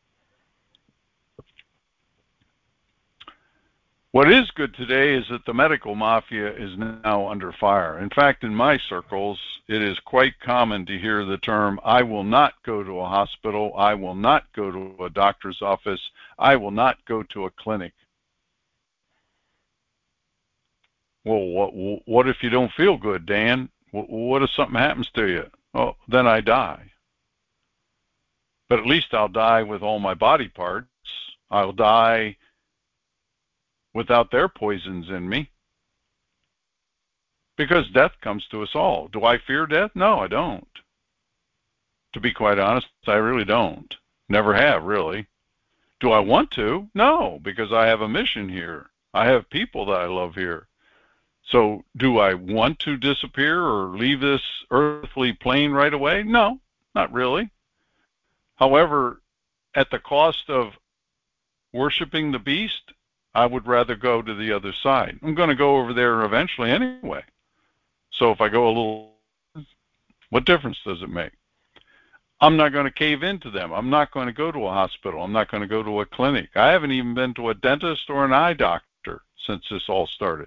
What is good today is that the medical mafia is now under fire. In fact, in my circles, it is quite common to hear the term, I will not go to a hospital, I will not go to a doctor's office, I will not go to a clinic. Well, what, what if you don't feel good, Dan? What if something happens to you? Oh, then I die. But at least I'll die with all my body parts. I'll die without their poisons in me. Because death comes to us all. Do I fear death? No, I don't. To be quite honest, I really don't. Never have, really. Do I want to? No, because I have a mission here. I have people that I love here. So do I want to disappear or leave this earthly plane right away? No, not really. However, at the cost of worshiping the beast, I would rather go to the other side. I'm going to go over there eventually anyway. So if I go a little, what difference does it make? I'm not going to cave into them. I'm not going to go to a hospital. I'm not going to go to a clinic. I haven't even been to a dentist or an eye doctor since this all started.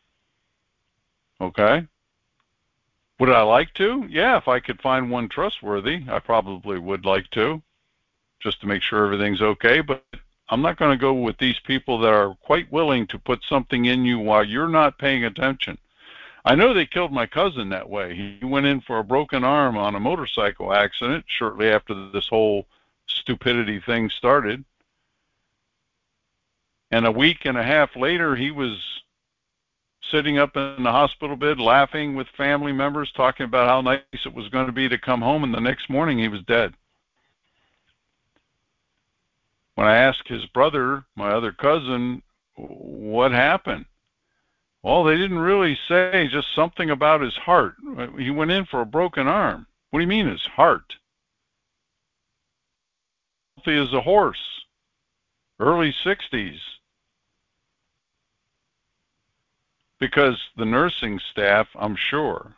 Okay? Would I like to? Yeah, if I could find one trustworthy, I probably would like to, just to make sure everything's okay. But I'm not going to go with these people that are quite willing to put something in you while you're not paying attention. I know they killed my cousin that way. He went in for a broken arm on a motorcycle accident shortly after this whole stupidity thing started. And a week and a half later, he was sitting up in the hospital bed laughing with family members, talking about how nice it was going to be to come home, and the next morning he was dead. When I asked his brother, my other cousin, what happened? Well, they didn't really say, just something about his heart. He went in for a broken arm. What do you mean his heart? Healthy as a horse, early sixties. Because the nursing staff, I'm sure,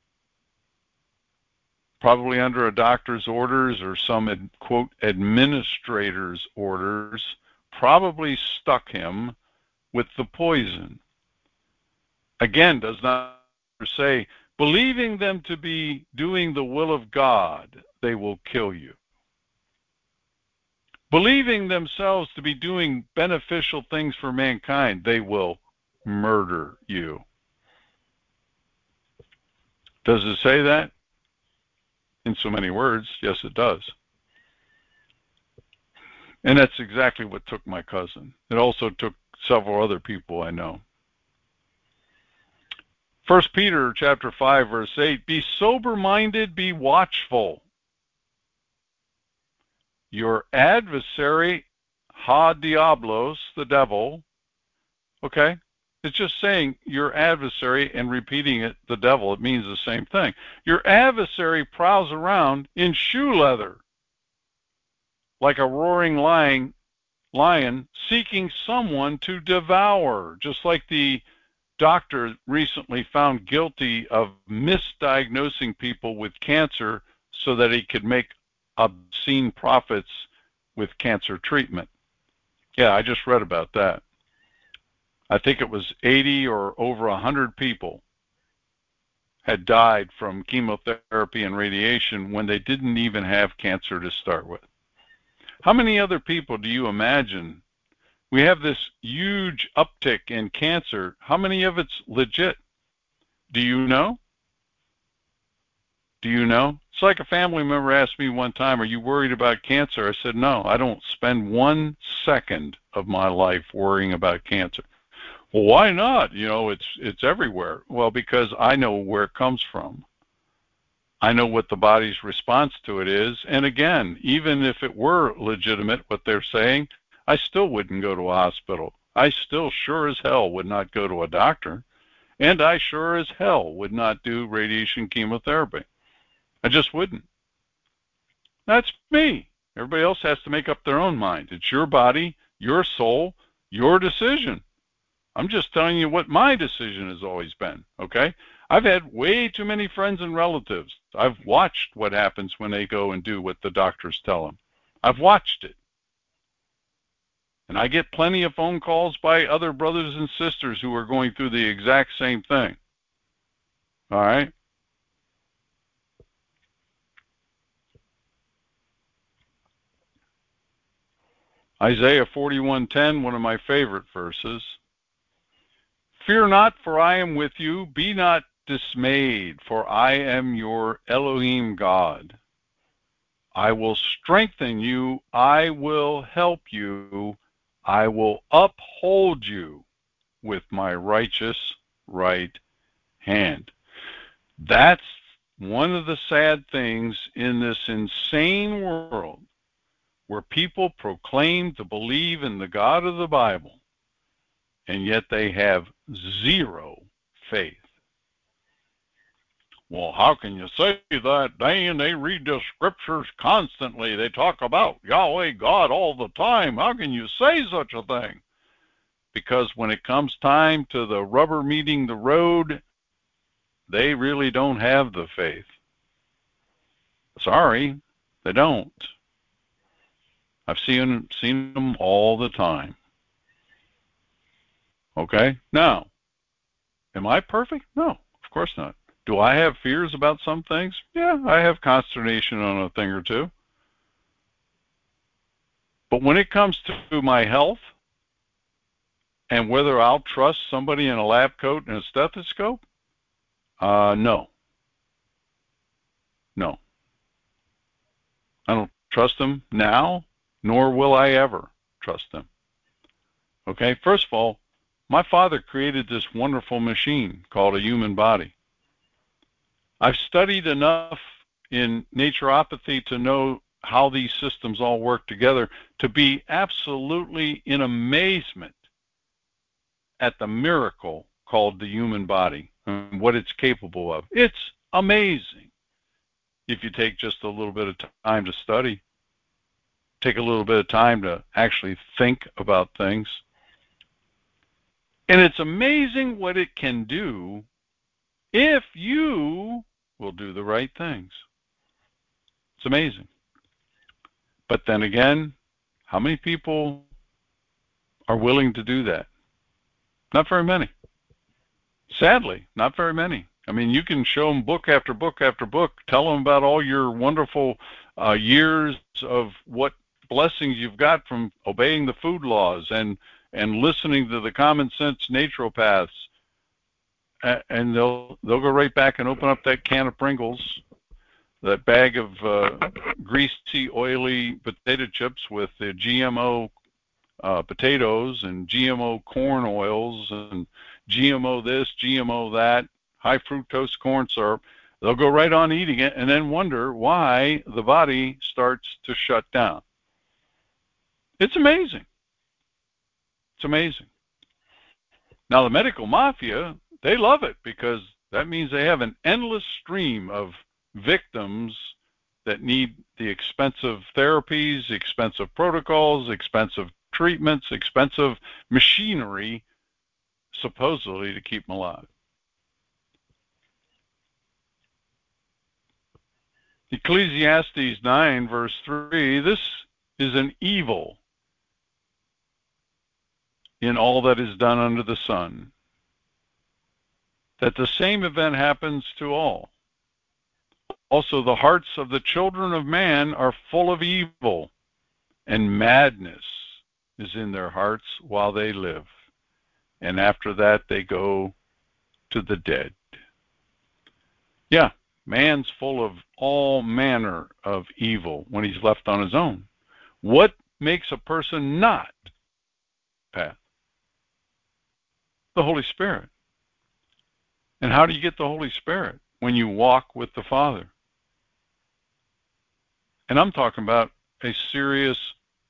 probably under a doctor's orders or some, quote, administrator's orders, probably stuck him with the poison. Again, does not say, believing them to be doing the will of God, they will kill you. Believing themselves to be doing beneficial things for mankind, they will murder you. Does it say that? In so many words, yes, it does. And that's exactly what took my cousin. It also took several other people I know. First Peter chapter five, verse eight, be sober-minded, be watchful. Your adversary, ha diablos, the devil, okay? It's just saying your adversary and repeating it, the devil, it means the same thing. Your adversary prowls around in shoe leather like a roaring lion, lion seeking someone to devour, just like the doctor recently found guilty of misdiagnosing people with cancer so that he could make obscene profits with cancer treatment. Yeah, I just read about that. I think it was eighty or over one hundred people had died from chemotherapy and radiation when they didn't even have cancer to start with. How many other people do you imagine? We have this huge uptick in cancer. How many of it's legit? Do you know? Do you know? It's like a family member asked me one time, are you worried about cancer? I said, no, I don't spend one second of my life worrying about cancer. Well, why not? You know, it's it's everywhere. Well, because I know where it comes from. I know what the body's response to it is. And again, even if it were legitimate what they're saying, I still wouldn't go to a hospital. I still sure as hell would not go to a doctor. And I sure as hell would not do radiation chemotherapy. I just wouldn't. That's me. Everybody else has to make up their own mind. It's your body, your soul, your decision. I'm just telling you what my decision has always been, okay? I've had way too many friends and relatives. I've watched what happens when they go and do what the doctors tell them. I've watched it. And I get plenty of phone calls by other brothers and sisters who are going through the exact same thing. All right? Isaiah forty-one ten, one of my favorite verses. Fear not, for I am with you. Be not dismayed, for I am your Elohim God. I will strengthen you. I will help you. I will uphold you with my righteous right hand. That's one of the sad things in this insane world where people proclaim to believe in the God of the Bible, and yet they have zero faith. Well, how can you say that, Dan? They read the scriptures constantly. They talk about Yahweh God all the time. How can you say such a thing? Because when it comes time to the rubber meeting the road, they really don't have the faith. Sorry, they don't. I've seen, seen them all the time. Okay? Now, am I perfect? No, of course not. Do I have fears about some things? Yeah, I have consternation on a thing or two. But when it comes to my health and whether I'll trust somebody in a lab coat and a stethoscope, uh, no. No. I don't trust them now, nor will I ever trust them. Okay? First of all, my father created this wonderful machine called a human body. I've studied enough in naturopathy to know how these systems all work together to be absolutely in amazement at the miracle called the human body and what it's capable of. It's amazing if you take just a little bit of time to study, take a little bit of time to actually think about things. And it's amazing what it can do if you will do the right things. It's amazing. But then again, how many people are willing to do that? Not very many. Sadly, not very many. I mean, you can show them book after book after book, tell them about all your wonderful uh, years of what blessings you've got from obeying the food laws and, and listening to the common sense naturopaths. And they'll they'll go right back and open up that can of Pringles, that bag of uh, greasy, oily potato chips with the G M O uh, potatoes and G M O corn oils and G M O this, G M O that, high fructose corn syrup. They'll go right on eating it and then wonder why the body starts to shut down. It's amazing. It's amazing. Now, the medical mafia, they love it because that means they have an endless stream of victims that need the expensive therapies, expensive protocols, expensive treatments, expensive machinery, supposedly to keep them alive. Ecclesiastes nine, verse three, this is an evil in all that is done under the sun, that the same event happens to all. Also, the hearts of the children of man are full of evil, and madness is in their hearts while they live. And after that, they go to the dead. Yeah, man's full of all manner of evil when he's left on his own. What makes a person not path? The Holy Spirit. And how do you get the Holy Spirit? When you walk with the Father. And I'm talking about a serious,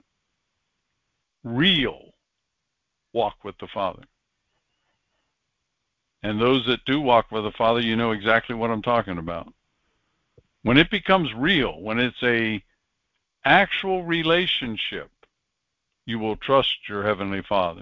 real walk with the Father. And those that do walk with the Father, you know exactly what I'm talking about. When it becomes real, when it's a actual relationship, you will trust your Heavenly Father.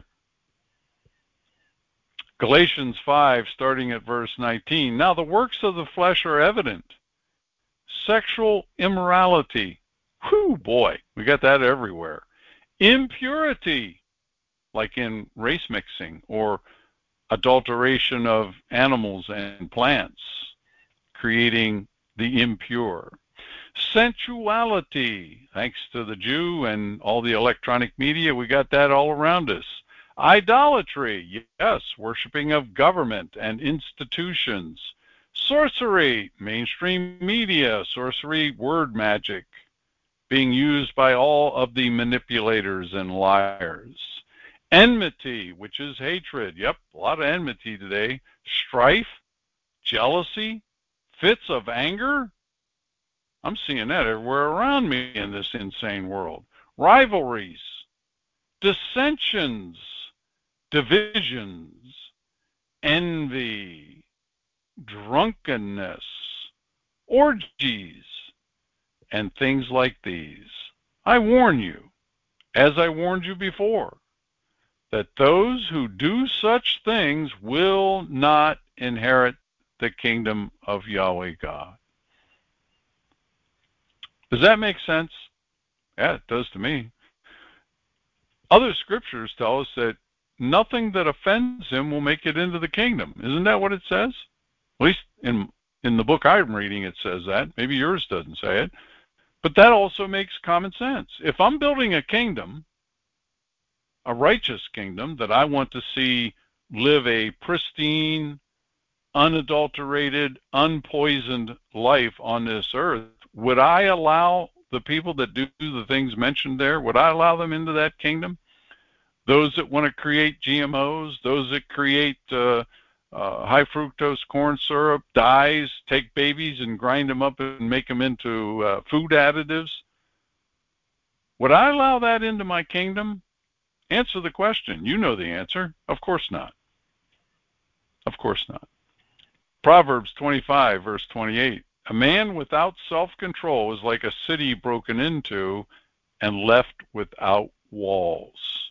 Galatians five, starting at verse nineteen. Now the works of the flesh are evident. Sexual immorality. Whew, boy, we got that everywhere. Impurity, like in race mixing or adulteration of animals and plants, creating the impure. Sensuality, thanks to the Jew and all the electronic media, we got that all around us. Idolatry, yes, worshiping of government and institutions. Sorcery, mainstream media, sorcery, word magic, being used by all of the manipulators and liars. Enmity, which is hatred. Yep, a lot of enmity today. Strife, jealousy, fits of anger. I'm seeing that everywhere around me in this insane world. Rivalries, dissensions, divisions, envy, drunkenness, orgies, and things like these. I warn you, as I warned you before, that those who do such things will not inherit the kingdom of Yahweh God. Does that make sense? Yeah, it does to me. Other scriptures tell us that nothing that offends him will make it into the kingdom. Isn't that what it says? At least in in the book I'm reading it says that. Maybe yours doesn't say it. But that also makes common sense. If I'm building a kingdom, a righteous kingdom that I want to see live a pristine, unadulterated, unpoisoned life on this earth, would I allow the people that do the things mentioned there, would I allow them into that kingdom? Those that want to create G M Os, those that create uh, uh, high fructose corn syrup, dyes, take babies and grind them up and make them into uh, food additives. Would I allow that into my kingdom? Answer the question. You know the answer. Of course not. Of course not. Proverbs twenty-five, verse twenty-eight. A man without self-control is like a city broken into and left without walls.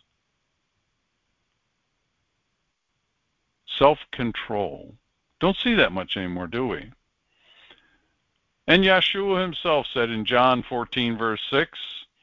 Self-control. Don't see that much anymore, do we? And Yeshua himself said in John fourteen, verse six,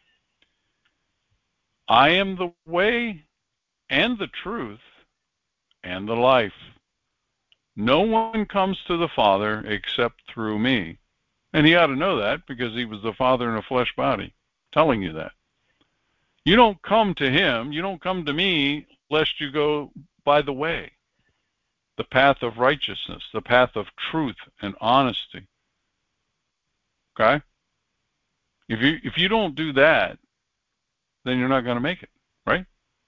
I am the way and the truth and the life. No one comes to the Father except through me. And he ought to know that because he was the Father in a flesh body, telling you that. You don't come to him, you don't come to me, lest you go by the way, the path of righteousness, the path of truth and honesty. Okay? If you if you don't do that, then you're not going to make it, right?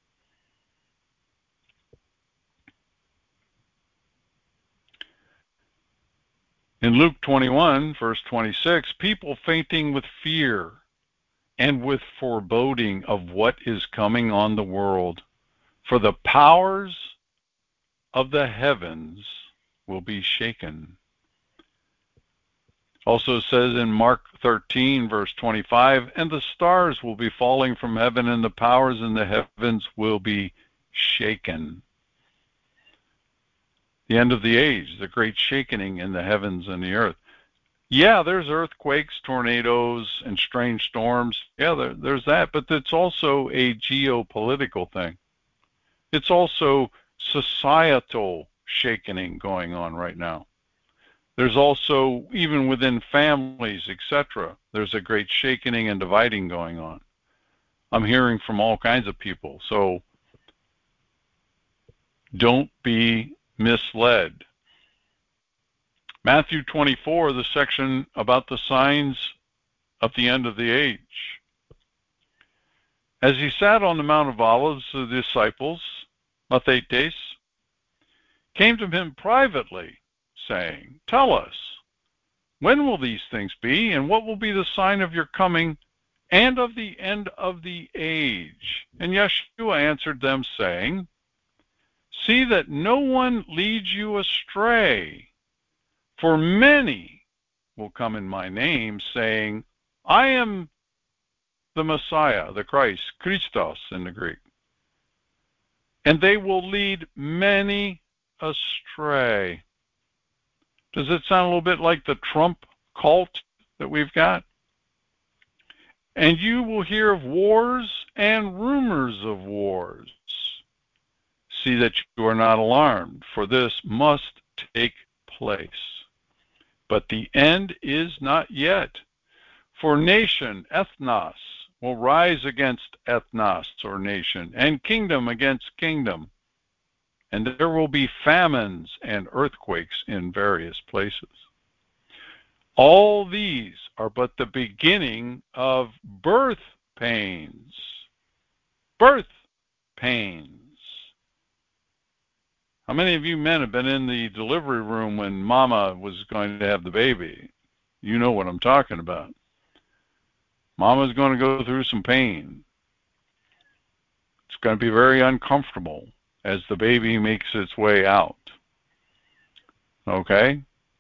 In Luke twenty-one, verse twenty-six, people fainting with fear and with foreboding of what is coming on the world, for the powers of the heavens will be shaken. Also says in Mark thirteen, verse twenty-five, and the stars will be falling from heaven, and the powers in the heavens will be shaken. The end of the age, the great shaking in the heavens and the earth. Yeah, there's earthquakes, tornadoes, and strange storms. Yeah, there, there's that, but it's also a geopolitical thing. It's also societal shaking going on right now. There's also, even within families, et cetera, there's a great shaking and dividing going on. I'm hearing from all kinds of people. So don't be misled. Matthew twenty-four, the section about the signs of the end of the age. As he sat on the Mount of Olives, the disciples, Mathetes, came to him privately, saying, tell us, When will these things be, and what will be the sign of your coming and of the end of the age? And Yeshua answered them, saying, see that no one leads you astray, for many will come in my name, saying, I am the Messiah, the Christ, Christos in the Greek. And they will lead many astray. Does it sound a little bit like the Trump cult that we've got? And you will hear of wars and rumors of wars. See that you are not alarmed, for this must take place. But the end is not yet. For nation, ethnos, will rise against ethnos, or nation, and kingdom against kingdom. And there will be famines and earthquakes in various places. All these are but the beginning of birth pains. Birth pains. How many of you men have been in the delivery room when mama was going to have the baby? You know what I'm talking about. Mama's going to go through some pain. It's going to be very uncomfortable as the baby makes its way out. Okay?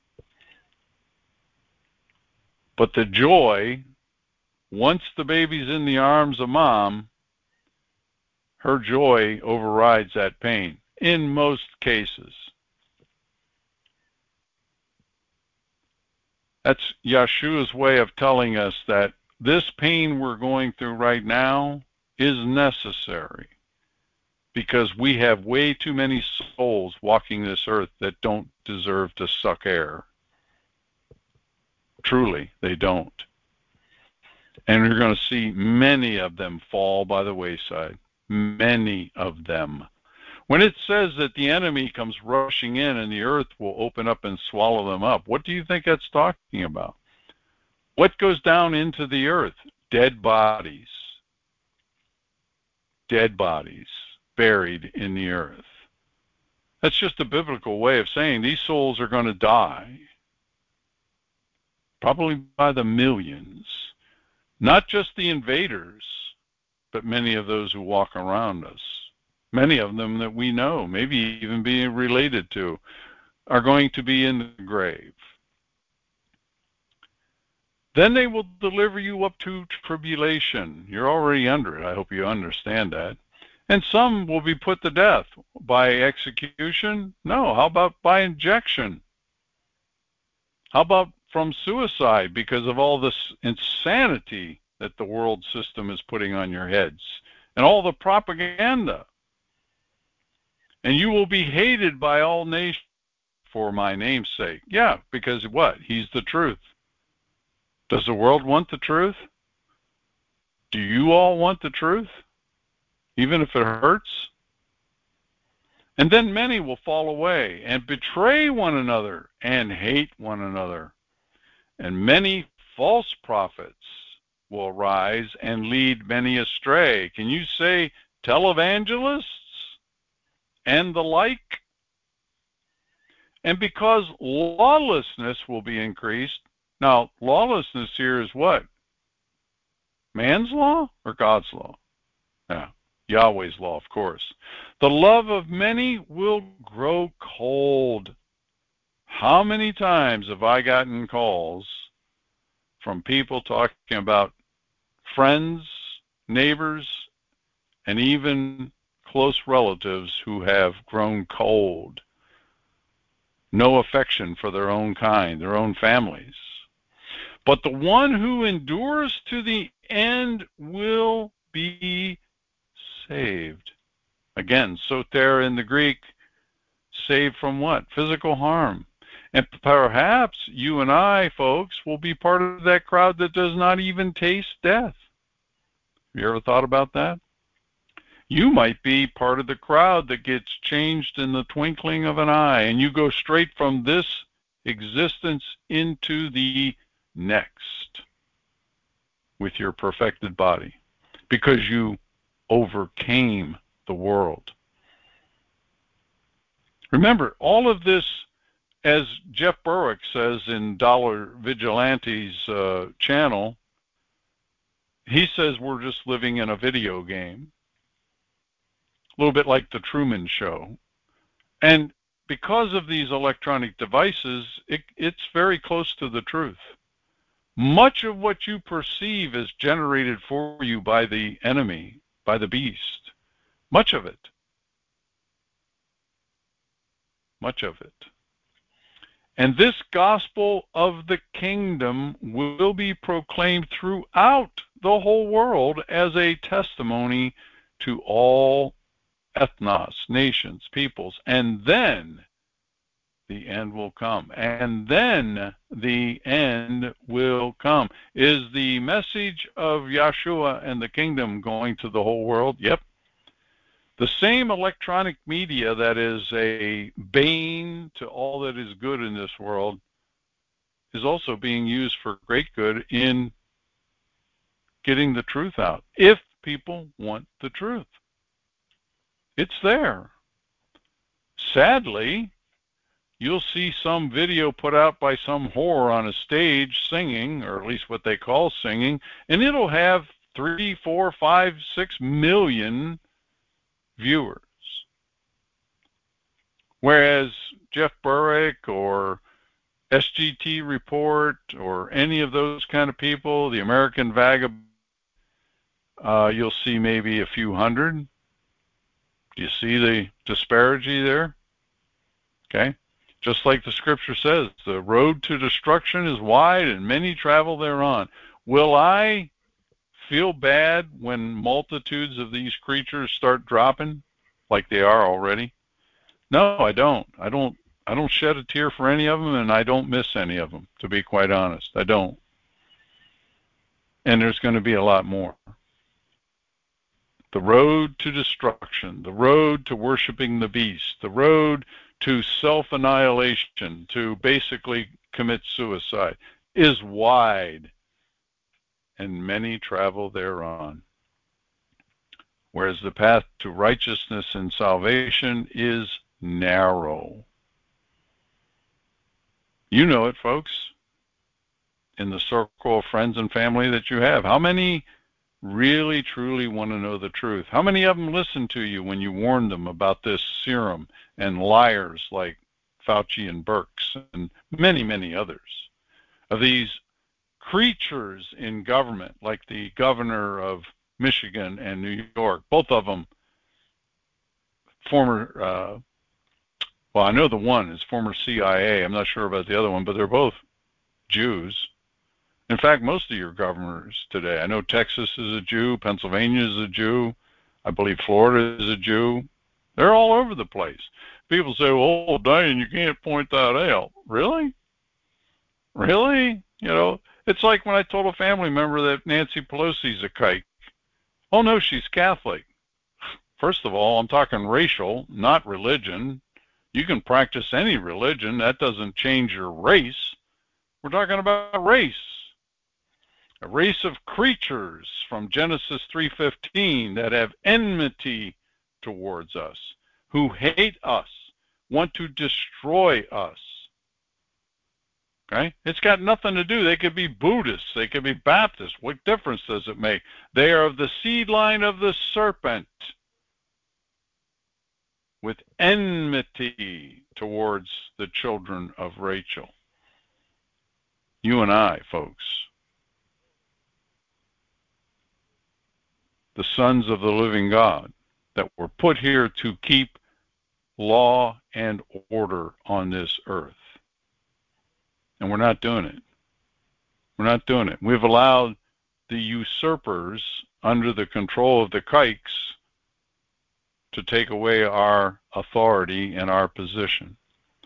But the joy, once the baby's in the arms of mom, her joy overrides that pain in most cases. That's Yeshua's way of telling us that this pain we're going through right now is necessary, because we have way too many souls walking this earth that don't deserve to suck air. Truly, they don't. And we're going to see many of them fall by the wayside. Many of them. When it says that the enemy comes rushing in and the earth will open up and swallow them up, what do you think that's talking about? What goes down into the earth? Dead bodies. Dead bodies buried in the earth. That's just a biblical way of saying these souls are going to die. Probably by the millions. Not just the invaders, but many of those who walk around us. Many of them that we know, maybe even being related to, are going to be in the grave. Then they will deliver you up to tribulation. You're already under it. I hope you understand that. And some will be put to death by execution. No, how about by injection? How about from suicide because of all this insanity that the world system is putting on your heads and all the propaganda? And you will be hated by all nations for my name's sake. Yeah, because what? He's the truth. Does the world want the truth? Do you all want the truth? Even if it hurts? And then many will fall away and betray one another and hate one another. And many false prophets will arise and lead many astray. Can you say televangelists and the like? And because lawlessness will be increased. Now, lawlessness here is what? Man's law or God's law? Yeah, Yahweh's law, of course. The love of many will grow cold. How many times have I gotten calls from people talking about friends, neighbors, and even close relatives who have grown cold? No affection for their own kind, their own families. But the one who endures to the end will be saved. Again, soter in the Greek, saved from what? Physical harm. And perhaps you and I, folks, will be part of that crowd that does not even taste death. Have you ever thought about that? You might be part of the crowd that gets changed in the twinkling of an eye, and you go straight from this existence into the next with your perfected body, because you overcame the world. Remember, all of this as Jeff Berwick says in Dollar Vigilante's uh, channel, he says we're just living in a video game. A little bit like the Truman Show. And because of these electronic devices, it, it's very close to the truth. Much of what you perceive is generated for you by the enemy, by the beast. Much of it. Much of it. And this gospel of the kingdom will be proclaimed throughout the whole world as a testimony to all ethnos, nations, peoples, and then the end will come. And then the end will come. Is the message of Yeshua and the kingdom going to the whole world? Yep. The same electronic media that is a bane to all that is good in this world is also being used for great good in getting the truth out, if people want the truth. It's there. Sadly, you'll see some video put out by some whore on a stage singing, or at least what they call singing, and it'll have three, four, five, six million viewers. Whereas Jeff Berwick or S G T Report or any of those kind of people, the American Vagabond, uh, you'll see maybe a few hundred. Do you see the disparity there? Okay. Just like the scripture says, the road to destruction is wide and many travel thereon. Will I feel bad when multitudes of these creatures start dropping like they are already? No, I don't. I don't I don't shed a tear for any of them, and I don't miss any of them, to be quite honest. I don't. And there's going to be a lot more. The road to destruction, the road to worshiping the beast, the road to self-annihilation, to basically commit suicide, is wide, and many travel thereon. Whereas the path to righteousness and salvation is narrow. You know it, folks, in the circle of friends and family that you have. How many really, truly want to know the truth? How many of them listen to you when you warn them about this serum and liars like Fauci and Birx and many, many others? Of these creatures in government, like the governor of Michigan and New York, both of them former, uh, well, I know the one is former C I A. I'm not sure about the other one, but they're both Jews. In fact, most of your governors today, I know Texas is a Jew, Pennsylvania is a Jew, I believe Florida is a Jew. They're all over the place. People say, well, oh, Diane, you can't point that out. Really? Really? You know, it's like when I told a family member that Nancy Pelosi's a kike. Oh, no, she's Catholic. First of all, I'm talking racial, not religion. You can practice any religion. That doesn't change your race. We're talking about race. A race of creatures from Genesis three fifteen that have enmity towards us, who hate us, want to destroy us. Okay? It's got nothing to do. They could be Buddhists. They could be Baptists. What difference does it make? They are of the seed line of the serpent, with enmity towards the children of Rachel. You and I, folks, the sons of the living God, that were put here to keep law and order on this earth. And we're not doing it. We're not doing it. We've allowed the usurpers under the control of the kikes to take away our authority and our position.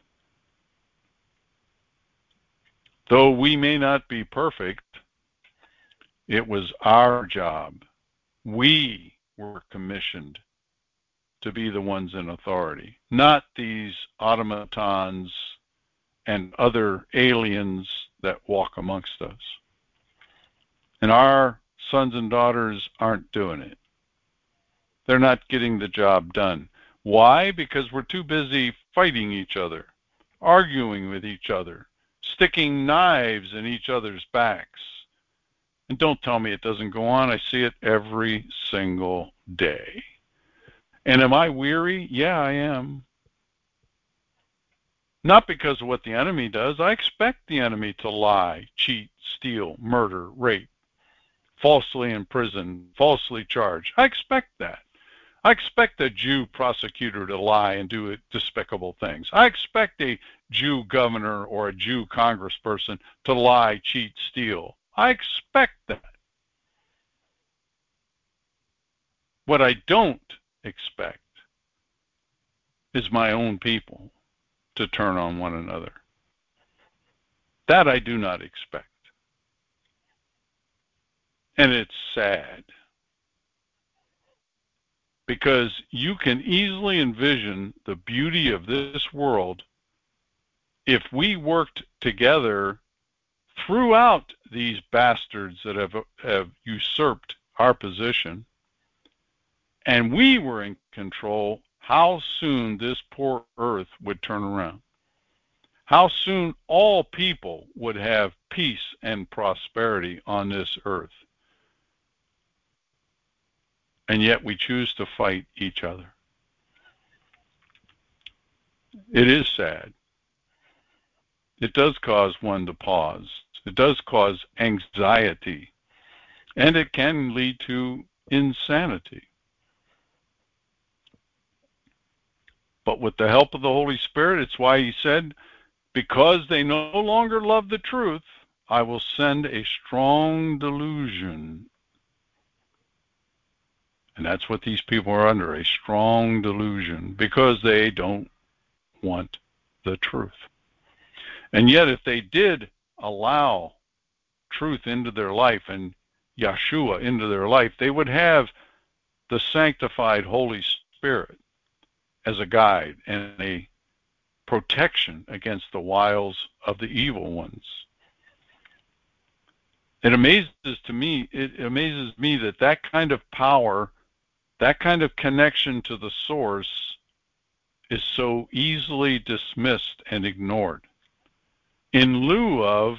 Though we may not be perfect, it was our job. We were commissioned to be the ones in authority, not these automatons and other aliens that walk amongst us. And our sons and daughters aren't doing it. They're not getting the job done. Why? Because we're too busy fighting each other, arguing with each other, sticking knives in each other's backs. And don't tell me it doesn't go on. I see it every single day. And am I weary? Yeah, I am. Not because of what the enemy does. I expect the enemy to lie, cheat, steal, murder, rape, falsely imprison, falsely charge. I expect that. I expect a Jew prosecutor to lie and do despicable things. I expect a Jew governor or a Jew congressperson to lie, cheat, steal. I expect that. What I don't expect is my own people to turn on one another. That I do not expect. And it's sad, because you can easily envision the beauty of this world if we worked together throughout these bastards that have, have usurped our position, and we were in control. How soon this poor earth would turn around. How soon all people would have peace and prosperity on this earth. And yet we choose to fight each other. It is sad. It does cause one to pause. It does cause anxiety. And it can lead to insanity. But with the help of the Holy Spirit, it's why he said, because they no longer love the truth, I will send a strong delusion. And that's what these people are under, a strong delusion, because they don't want the truth. And yet if they did allow truth into their life and Yeshua into their life, they would have the sanctified Holy Spirit as a guide and a protection against the wiles of the evil ones. It amazes to me, it amazes me that that kind of power, that kind of connection to the source is so easily dismissed and ignored in lieu of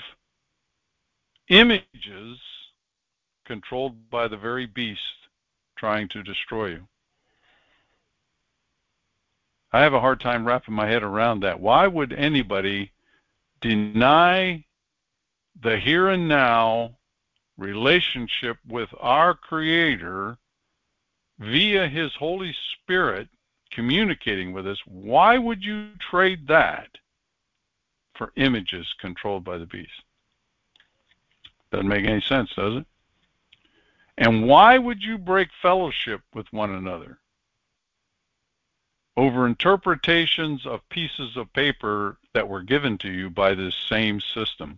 images controlled by the very beast trying to destroy you. I have a hard time wrapping my head around that. Why would anybody deny the here and now relationship with our Creator via His Holy Spirit communicating with us? Why would you trade that for images controlled by the beast? Doesn't make any sense, does it? And why would you break fellowship with one another over interpretations of pieces of paper that were given to you by this same system?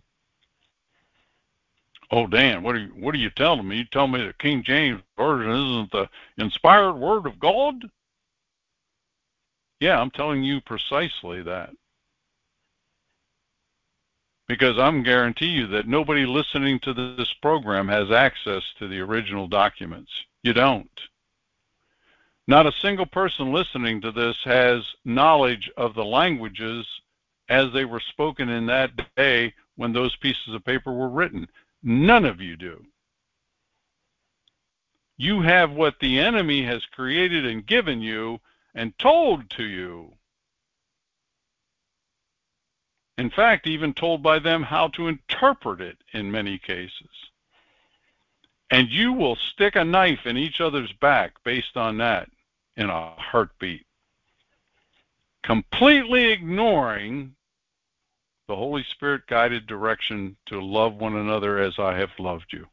Oh, Dan, what are you, what are you telling me? You tell me the King James Version isn't the inspired Word of God? Yeah, I'm telling you precisely that. Because I'm guarantee you that nobody listening to this program has access to the original documents. You don't. Not a single person listening to this has knowledge of the languages as they were spoken in that day when those pieces of paper were written. None of you do. You have what the enemy has created and given you and told to you. In fact, even told by them how to interpret it in many cases. And you will stick a knife in each other's back based on that in a heartbeat, completely ignoring the Holy Spirit guided direction to love one another as I have loved you.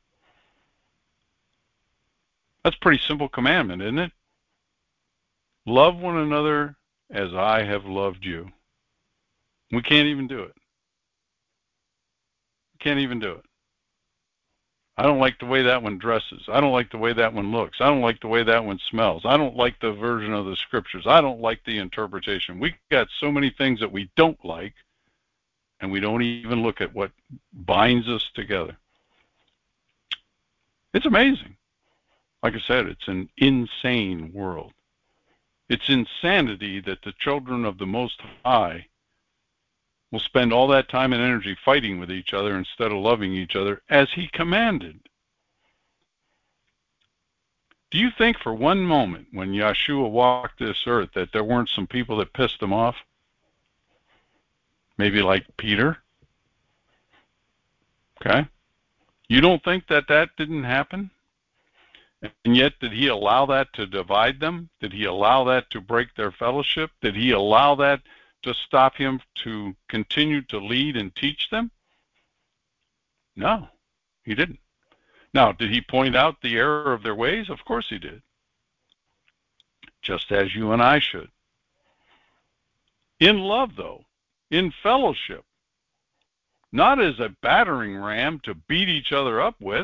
That's a pretty simple commandment, isn't it? Love one another as I have loved you. We can't even do it. Can't even do it. I don't like the way that one dresses. I don't like the way that one looks. I don't like the way that one smells. I don't like the version of the scriptures. I don't like the interpretation. We got so many things that we don't like, and we don't even look at what binds us together. It's amazing. Like I said, it's an insane world. It's insanity that the children of the Most High will spend all that time and energy fighting with each other instead of loving each other as he commanded. Do you think for one moment when Yeshua walked this earth that there weren't some people that pissed him off? Maybe like Peter? Okay. You don't think that that didn't happen? And yet, did he allow that to divide them? Did he allow that to break their fellowship? Did he allow that to stop him to continue to lead and teach them? No, he didn't. Now, did he point out the error of their ways? Of course he did. Just as you and I should. In love, though, in fellowship, not as a battering ram to beat each other up with.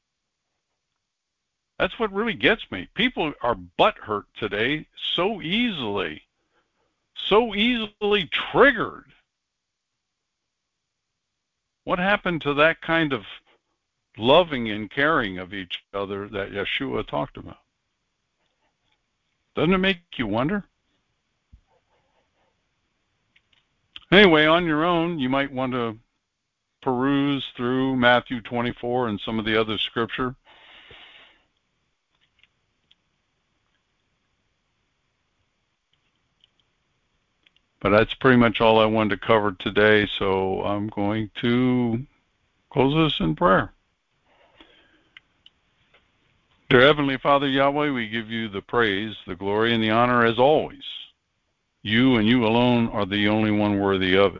That's what really gets me. People are butthurt today so easily, so easily triggered. What happened to that kind of loving and caring of each other that Yeshua talked about? Doesn't it make you wonder? Anyway, on your own, you might want to peruse through Matthew twenty-four and some of the other scripture. But that's pretty much all I wanted to cover today, so I'm going to close this in prayer. Dear Heavenly Father Yahweh, we give you the praise, the glory, and the honor as always. You and you alone are the only one worthy of it.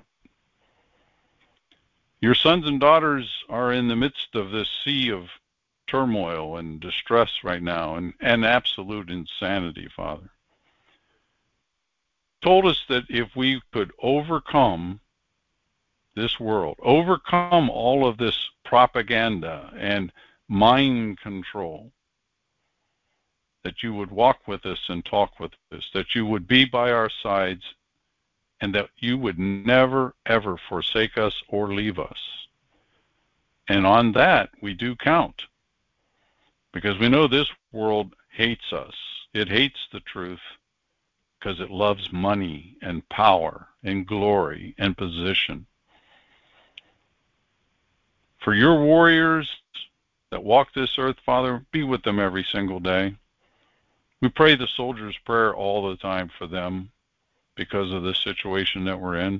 Your sons and daughters are in the midst of this sea of turmoil and distress right now, and, and absolute insanity, Father. Told us that if we could overcome this world, overcome all of this propaganda and mind control, that you would walk with us and talk with us, that you would be by our sides, and that you would never, ever forsake us or leave us. And on that, we do count, because we know this world hates us. It hates the truth because it loves money and power and glory and position. For your warriors that walk this earth, Father, be with them every single day. We pray the soldier's prayer all the time for them because of this situation that we're in.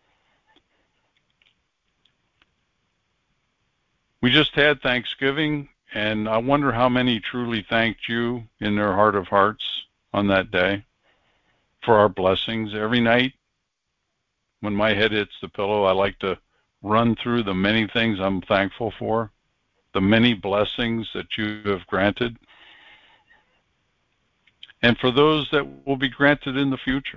We just had Thanksgiving, and I wonder how many truly thanked you in their heart of hearts on that day for our blessings. Every night when my head hits the pillow, I like to run through the many things I'm thankful for, the many blessings that you have granted, and for those that will be granted in the future.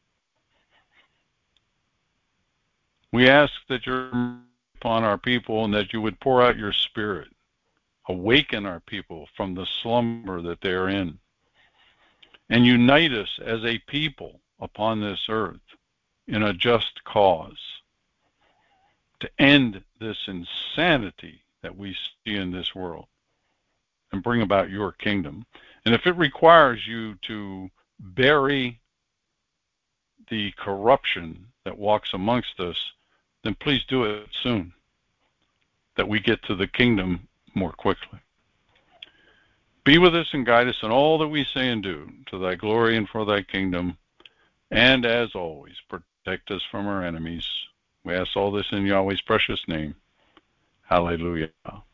We ask that you're upon our people and that you would pour out your spirit, awaken our people from the slumber that they're in, and unite us as a people upon this earth in a just cause to end this insanity that we see in this world and bring about your kingdom. And if it requires you to bury the corruption that walks amongst us, then please do it soon, that we get to the kingdom more quickly. Be with us and guide us in all that we say and do, to thy glory and for thy kingdom. And as always, protect us from our enemies. We ask all this in Yahweh's precious name. Hallelujah.